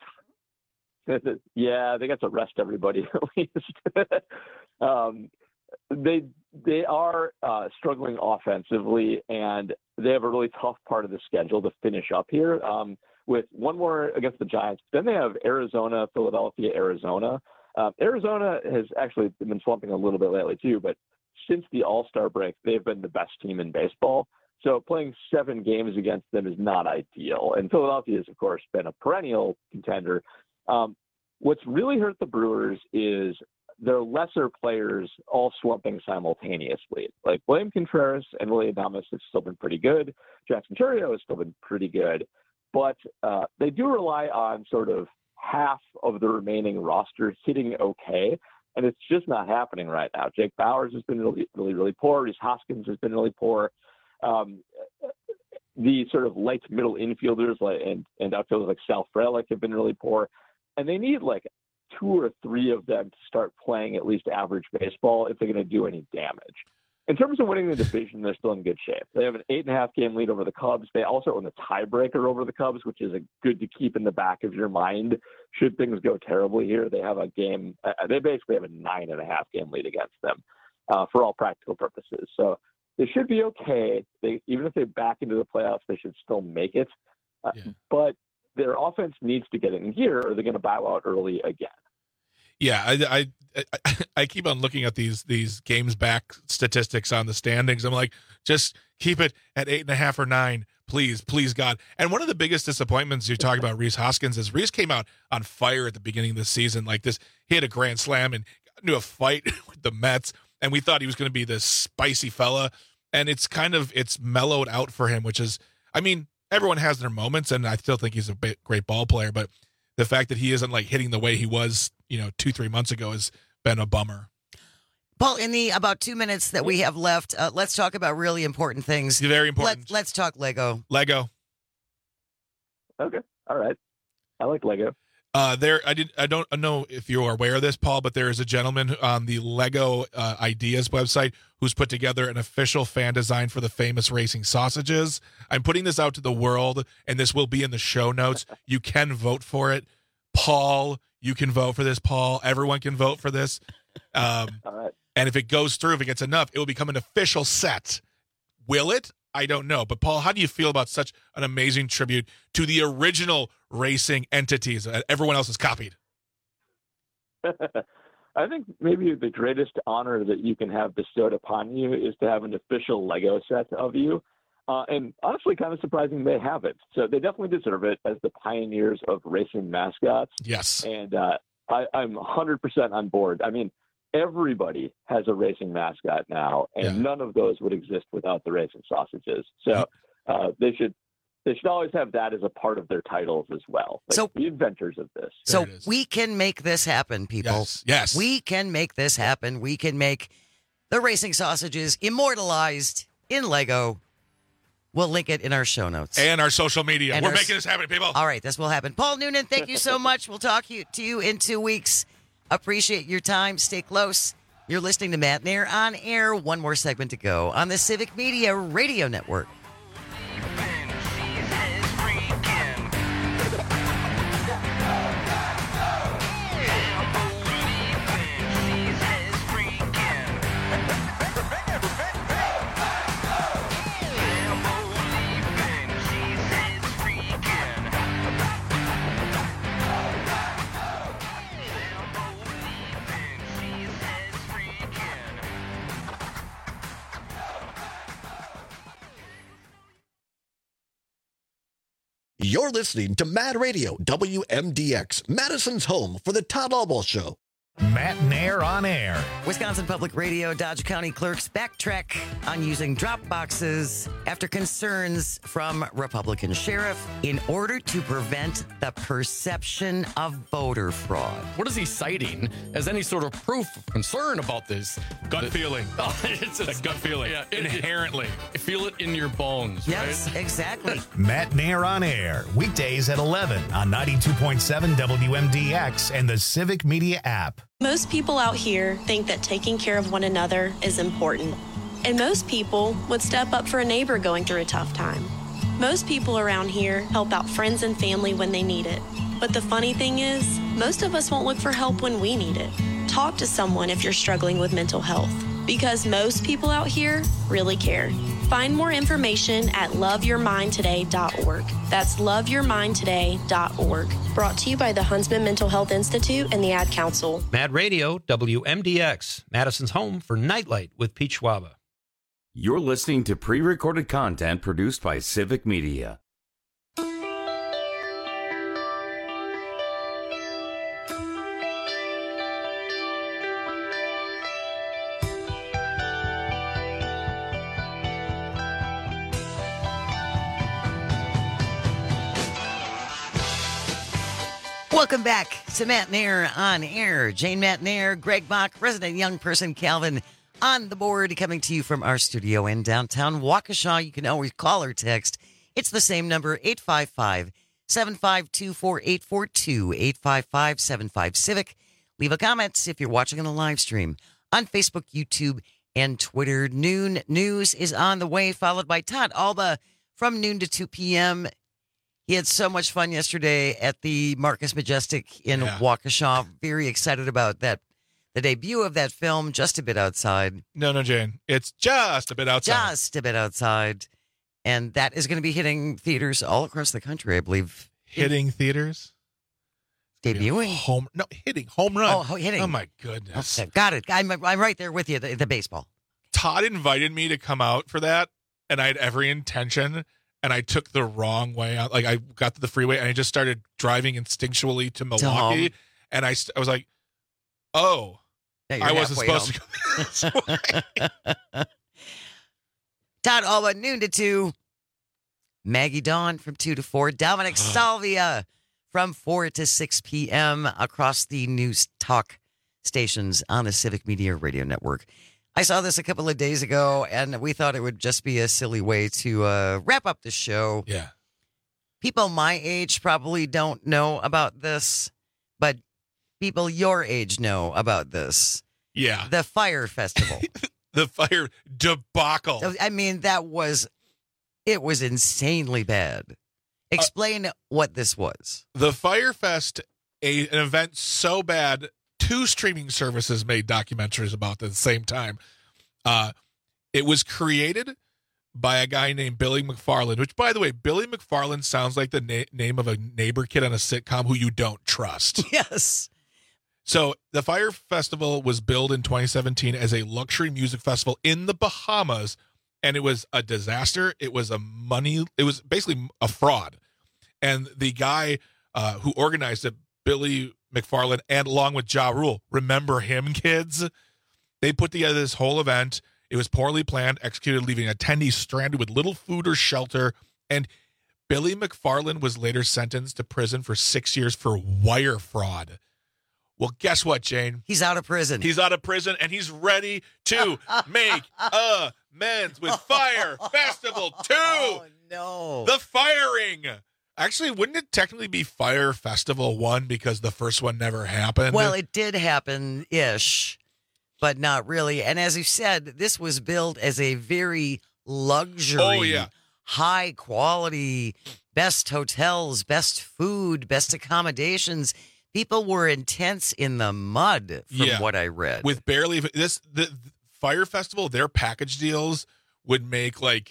t- yeah, they got to rest everybody at least. um, they they are uh, struggling offensively, and they have a really tough part of the schedule to finish up here um, with one more against the Giants. Then they have Arizona, Philadelphia, Arizona. Uh, Arizona has actually been slumping a little bit lately too, but since the All-Star break, they've been the best team in baseball. So playing seven games against them is not ideal. And Philadelphia has, of course, been a perennial contender. Um, what's really hurt the Brewers is their lesser players all slumping simultaneously. Like William Contreras and Willie Adames have still been pretty good. Jackson Chourio has still been pretty good. But uh, they do rely on sort of half of the remaining roster hitting okay. And it's just not happening right now. Jake Bowers has been really, really, really poor. Rhys Hoskins has been really poor. Um, the sort of late middle infielders like, and, and outfielders like Sal Frelick have been really poor. And they need like two or three of them to start playing at least average baseball if they're going to do any damage. In terms of winning the division, they're still in good shape. They have an eight and a half game lead over the Cubs. They also own the tiebreaker over the Cubs, which is a good to keep in the back of your mind. Should things go terribly here, they have a game. Uh, they basically have a nine and a half game lead against them uh, for all practical purposes. So they should be okay. They, even if they back into the playoffs, they should still make it. Uh, yeah. But their offense needs to get in gear or they're going to bow out early again. Yeah, I, I I keep on looking at these these games back statistics on the standings. I'm like, just keep it at eight and a half or nine, please, please, God. And one of the biggest disappointments you talk about Rhys Hoskins is Rhys came out on fire at the beginning of the season. Like this, he had a grand slam and got into a fight with the Mets, and we thought he was going to be this spicy fella. And it's kind of it's mellowed out for him, which is, I mean, everyone has their moments, and I still think he's a great ball player, but the fact that he isn't like hitting the way he was, you know, two, three months ago has been a bummer. Paul, in the about two minutes that we have left, uh, let's talk about really important things. Very important. Let, let's talk Lego. Lego. Okay. All right. I like Lego. Uh, there, I did. I don't know if you're aware of this, Paul, but there is a gentleman on the Lego uh, Ideas website who's put together an official fan design for the famous racing sausages. I'm putting this out to the world, and this will be in the show notes. You can vote for it, Paul. You can vote for this, Paul. Everyone can vote for this. Um, All right. And if it goes through, if it gets enough, it will become an official set. Will it? I don't know. But, Paul, how do you feel about such an amazing tribute to the original racing entities that everyone else has copied? I think maybe the greatest honor that you can have bestowed upon you is to have an official Lego set of you. Uh, and honestly, kind of surprising they have it. So they definitely deserve it as the pioneers of racing mascots. Yes. And uh, I, I'm one hundred percent on board. I mean, everybody has a racing mascot now, and yeah. none of those would exist without the racing sausages. So uh, they should they should always have that as a part of their titles as well. Like so the inventors of this. So we can make this happen, people. Yes. yes. We can make this happen. We can make the racing sausages immortalized in Lego. We'll link it in our show notes. And our social media. And We're our, making this happen, people. All right, this will happen. Paul Noonan, thank you so much. We'll talk to you in two weeks. Appreciate your time. Stay close. You're listening to Matt Nair on air. One more segment to go on the Civic Media Radio Network. You're listening to Mad Radio, W M D X, Madison's home for the Todd Albaugh Show. Matt Nair on air. Wisconsin Public Radio Dodge County clerks backtrack on using drop boxes after concerns from Republican sheriff in order to prevent the perception of voter fraud. What is he citing as any sort of proof of concern about this? Gut The- feeling. Oh, it's That gut feeling. Yeah, it- Inherently. You feel it in your bones, Yes, right? exactly. Matt Nair on air. Weekdays at eleven on ninety-two point seven W M D X and the Civic Media app. Most people out here think that taking care of one another is important. And most people would step up for a neighbor going through a tough time. Most people around here help out friends and family when they need it. But the funny thing is, most of us won't look for help when we need it. Talk to someone if you're struggling with mental health, because most people out here really care. Find more information at love your mind today dot org. That's love your mind today dot org. Brought to you by the Huntsman Mental Health Institute and the Ad Council. Mad Radio, W M D X, Madison's home for Nightlight with Pete Schwaba. You're listening to pre-recorded content produced by Civic Media. Welcome back to Matt Nair on air. Jane Matt Nair, Greg Bach, resident young person Calvin on the board, coming to you from our studio in downtown Waukesha. You can always call or text. It's the same number, eight five five, seven five two, four eight four two, eight five five, seven five Civic. Leave a comment if you're watching on the live stream on Facebook, YouTube, and Twitter. Noon news is on the way, followed by Todd Alba from noon to two p.m. He had so much fun yesterday at the Marcus Majestic in Yeah. Waukesha. Very excited about that. The debut of that film, Just a Bit Outside. No, no, Jane. It's just a bit outside. Just a Bit Outside. And that is going to be hitting theaters all across the country, I believe. Hitting theaters? Debuting? Home, no, hitting. Home run. Oh, ho- hitting. Oh, my goodness. Okay, got it. I'm, I'm right there with you, the, the baseball. Todd invited me to come out for that, and I had every intention, and I took the wrong way out. Like, I got to the freeway, and I just started driving instinctually to Milwaukee, home. and I, st- I was like, oh, Yeah, you're I wasn't halfway supposed to go this way. Todd Alba, noon to two. Maggie Dawn from two to four. Dominic Salvia from four to six p.m. across the news talk stations on the Civic Media Radio Network. I saw this a couple of days ago, and we thought it would just be a silly way to uh, wrap up the show. Yeah. People my age probably don't know about this, but people your age know about this. Yeah. The Fire Festival. The fire debacle. I mean, that was, it was insanely bad. Explain what this was. The Firefest, a, an event so bad, two streaming services made documentaries about it at the same time. Uh, it was created by a guy named Billy McFarland, which, by the way, Billy McFarland sounds like the na- name of a neighbor kid on a sitcom who you don't trust. Yes. So the Fire Festival was billed in twenty seventeen as a luxury music festival in the Bahamas, and it was a disaster. It was a money, it was basically a fraud. And the guy uh, who organized it, Billy McFarland, and along with Ja Rule, remember him, kids? They put together this whole event. It was poorly planned, executed, leaving attendees stranded with little food or shelter. And Billy McFarland was later sentenced to prison for six years for wire fraud. Well, guess what, Jane? He's out of prison. He's out of prison, and he's ready to make amends with Fire Festival two. Oh, no. The firing. Actually, wouldn't it technically be Fire Festival one because the first one never happened? Well, it did happen-ish, but not really. And as you said, this was billed as a very luxury, Oh, yeah. high quality, best hotels, best food, best accommodations. People were intense in the mud from Yeah. what I read. With barely this the, the Fire Festival, their package deals would make like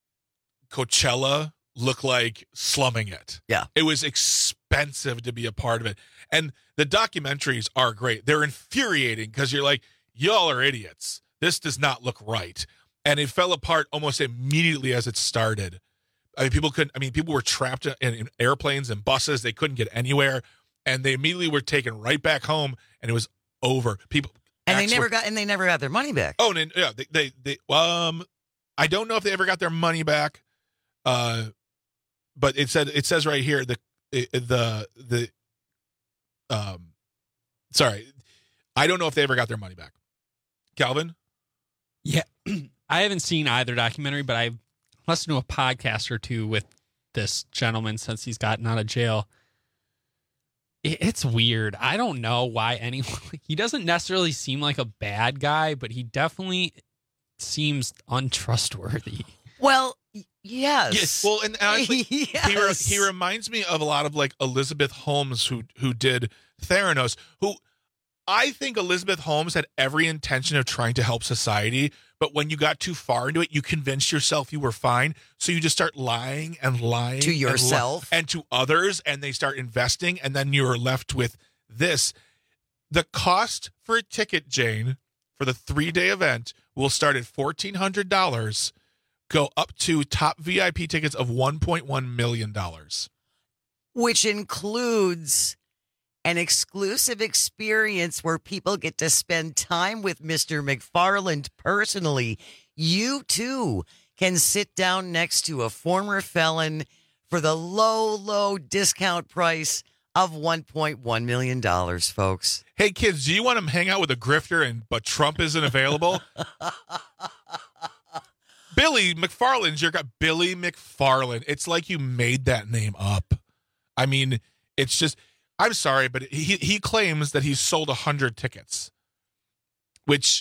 Coachella look like slumming it. Yeah. It was expensive to be a part of it. And the documentaries are great. They're infuriating because you're like, y'all are idiots. This does not look right. And it fell apart almost immediately as it started. I mean, people couldn't, I mean, people were trapped in, in airplanes and buses. They couldn't get anywhere. And they immediately were taken right back home. And it was over. People and they acts never were- got and they never got their money back. Oh, and, yeah, they, they they um, I don't know if they ever got their money back. Uh, but it said it says right here the the the um, sorry, I don't know if they ever got their money back. Calvin? Yeah, I haven't seen either documentary, but I've listened to a podcast or two with this gentleman since he's gotten out of jail. It- It's weird. I don't know why anyone. He doesn't necessarily seem like a bad guy, but he definitely seems untrustworthy. Well, y- yes. Yes. Well, and actually, he, re- Yes. he reminds me of a lot of like Elizabeth Holmes, who who did Theranos. Who I think Elizabeth Holmes had every intention of trying to help society, but when you got too far into it, you convinced yourself you were fine, so you just start lying and lying To and li- yourself. and to others, and they start investing, and then you're left with this. The cost for a ticket, Jane, for the three-day event will start at fourteen hundred dollars, go up to top V I P tickets of one point one million dollars. Which includes an exclusive experience where people get to spend time with Mister McFarland personally. You, too, can sit down next to a former felon for the low, low discount price of one point one million dollars, folks. Hey, kids, do you want to hang out with a grifter and but Trump isn't available? Billy McFarland's your guy. Billy McFarland. It's like you made that name up. I mean, it's just, I'm sorry, but he he claims that he's sold one hundred tickets, which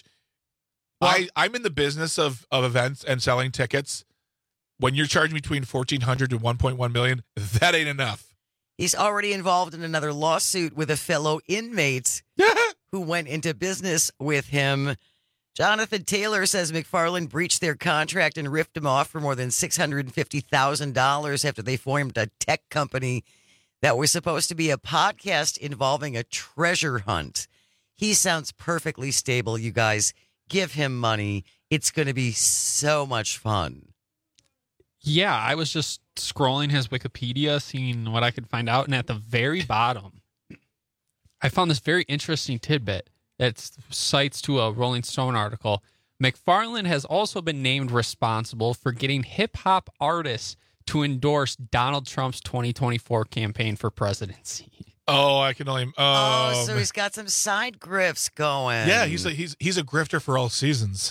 I, I'm in the business of, of events and selling tickets. When you're charging between fourteen hundred and one point one million, that ain't enough. He's already involved in another lawsuit with a fellow inmate who went into business with him. Jonathan Taylor says McFarland breached their contract and ripped him off for more than six hundred fifty thousand dollars after they formed a tech company that was supposed to be a podcast involving a treasure hunt. He sounds perfectly stable, you guys. Give him money. It's going to be so much fun. Yeah, I was just scrolling his Wikipedia, seeing what I could find out, and at the very bottom, I found this very interesting tidbit that cites to a Rolling Stone article. McFarland has also been named responsible for getting hip-hop artists to endorse Donald Trump's twenty twenty-four campaign for presidency. Oh, I can only. Oh, Oh, so man. he's got some side grifts going. Yeah, he's a, he's he's a grifter for all seasons.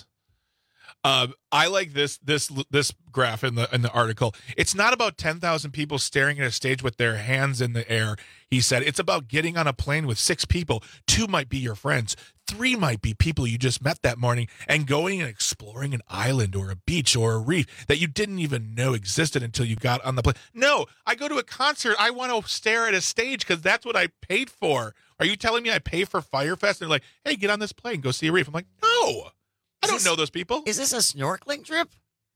Uh, I like this this this graph in the in the article. It's not about ten thousand people staring at a stage with their hands in the air. He said it's about getting on a plane with six people. Two might be your friends. Three might be people you just met that morning, and going and exploring an island or a beach or a reef that you didn't even know existed until you got on the plane. No, I go to a concert. I want to stare at a stage because that's what I paid for. Are you telling me I pay for Firefest? And they're like, hey, get on this plane, go see a reef. I'm like, no. I don't this- know those people. Is this a snorkeling trip?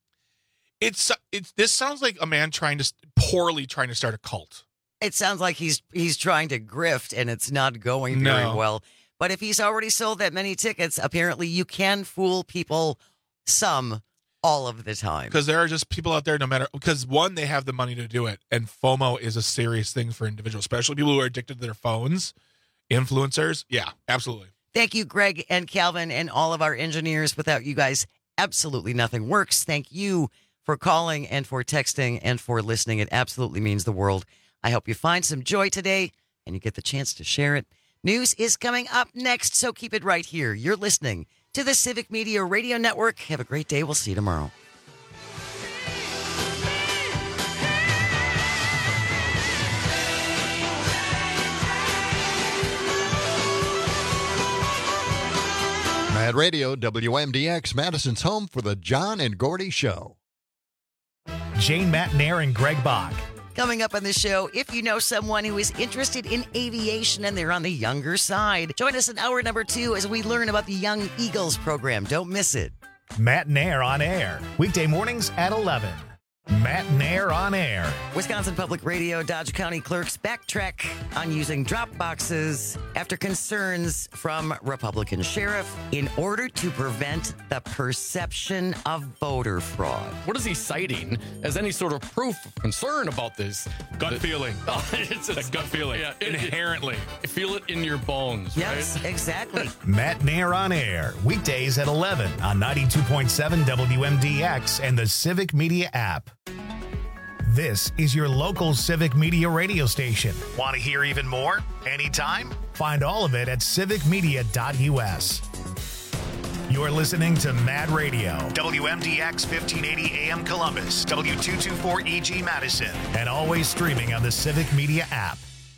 It's it's this sounds like a man trying to poorly trying to start a cult. It sounds like he's he's trying to grift and it's not going very No. well. But if he's already sold that many tickets, apparently you can fool people some all of the time. Because there are just people out there, no matter, because one, they have the money to do it. And FOMO is a serious thing for individuals, especially people who are addicted to their phones, influencers. Yeah, absolutely. Thank you, Greg and Calvin, and all of our engineers. Without you guys, absolutely nothing works. Thank you for calling and for texting and for listening. It absolutely means the world. I hope you find some joy today and you get the chance to share it. News is coming up next, so keep it right here. You're listening to the Civic Media Radio Network. Have a great day. We'll see you tomorrow. Mad Radio, W M D X, Madison's home for the John and Gordy Show. Jane Matnair and Greg Bach. Coming up on the show, if you know someone who is interested in aviation and they're on the younger side, join us in hour number two as we learn about the Young Eagles program. Don't miss it. Matnair on air. Weekday mornings at eleven. Matt Nair on Air. Wisconsin Public Radio Dodge County clerks backtrack on using drop boxes after concerns from Republican sheriff in order to prevent the perception of voter fraud. What is he citing as any sort of proof of concern about this? Gut The- feeling. Oh, it's It's a gut feeling. Yeah, it- Inherently. it- feel it in your bones, Yes, right? exactly. Matt Nair on Air. Weekdays at eleven on ninety-two point seven W M D X and the Civic Media app. This is your local Civic Media radio station. Want to hear even more? Anytime? Find all of it at civic media dot U S. You're listening to Mad Radio, W M D X fifteen eighty A M Columbus, W two twenty-four E G Madison, and always streaming on the Civic Media app.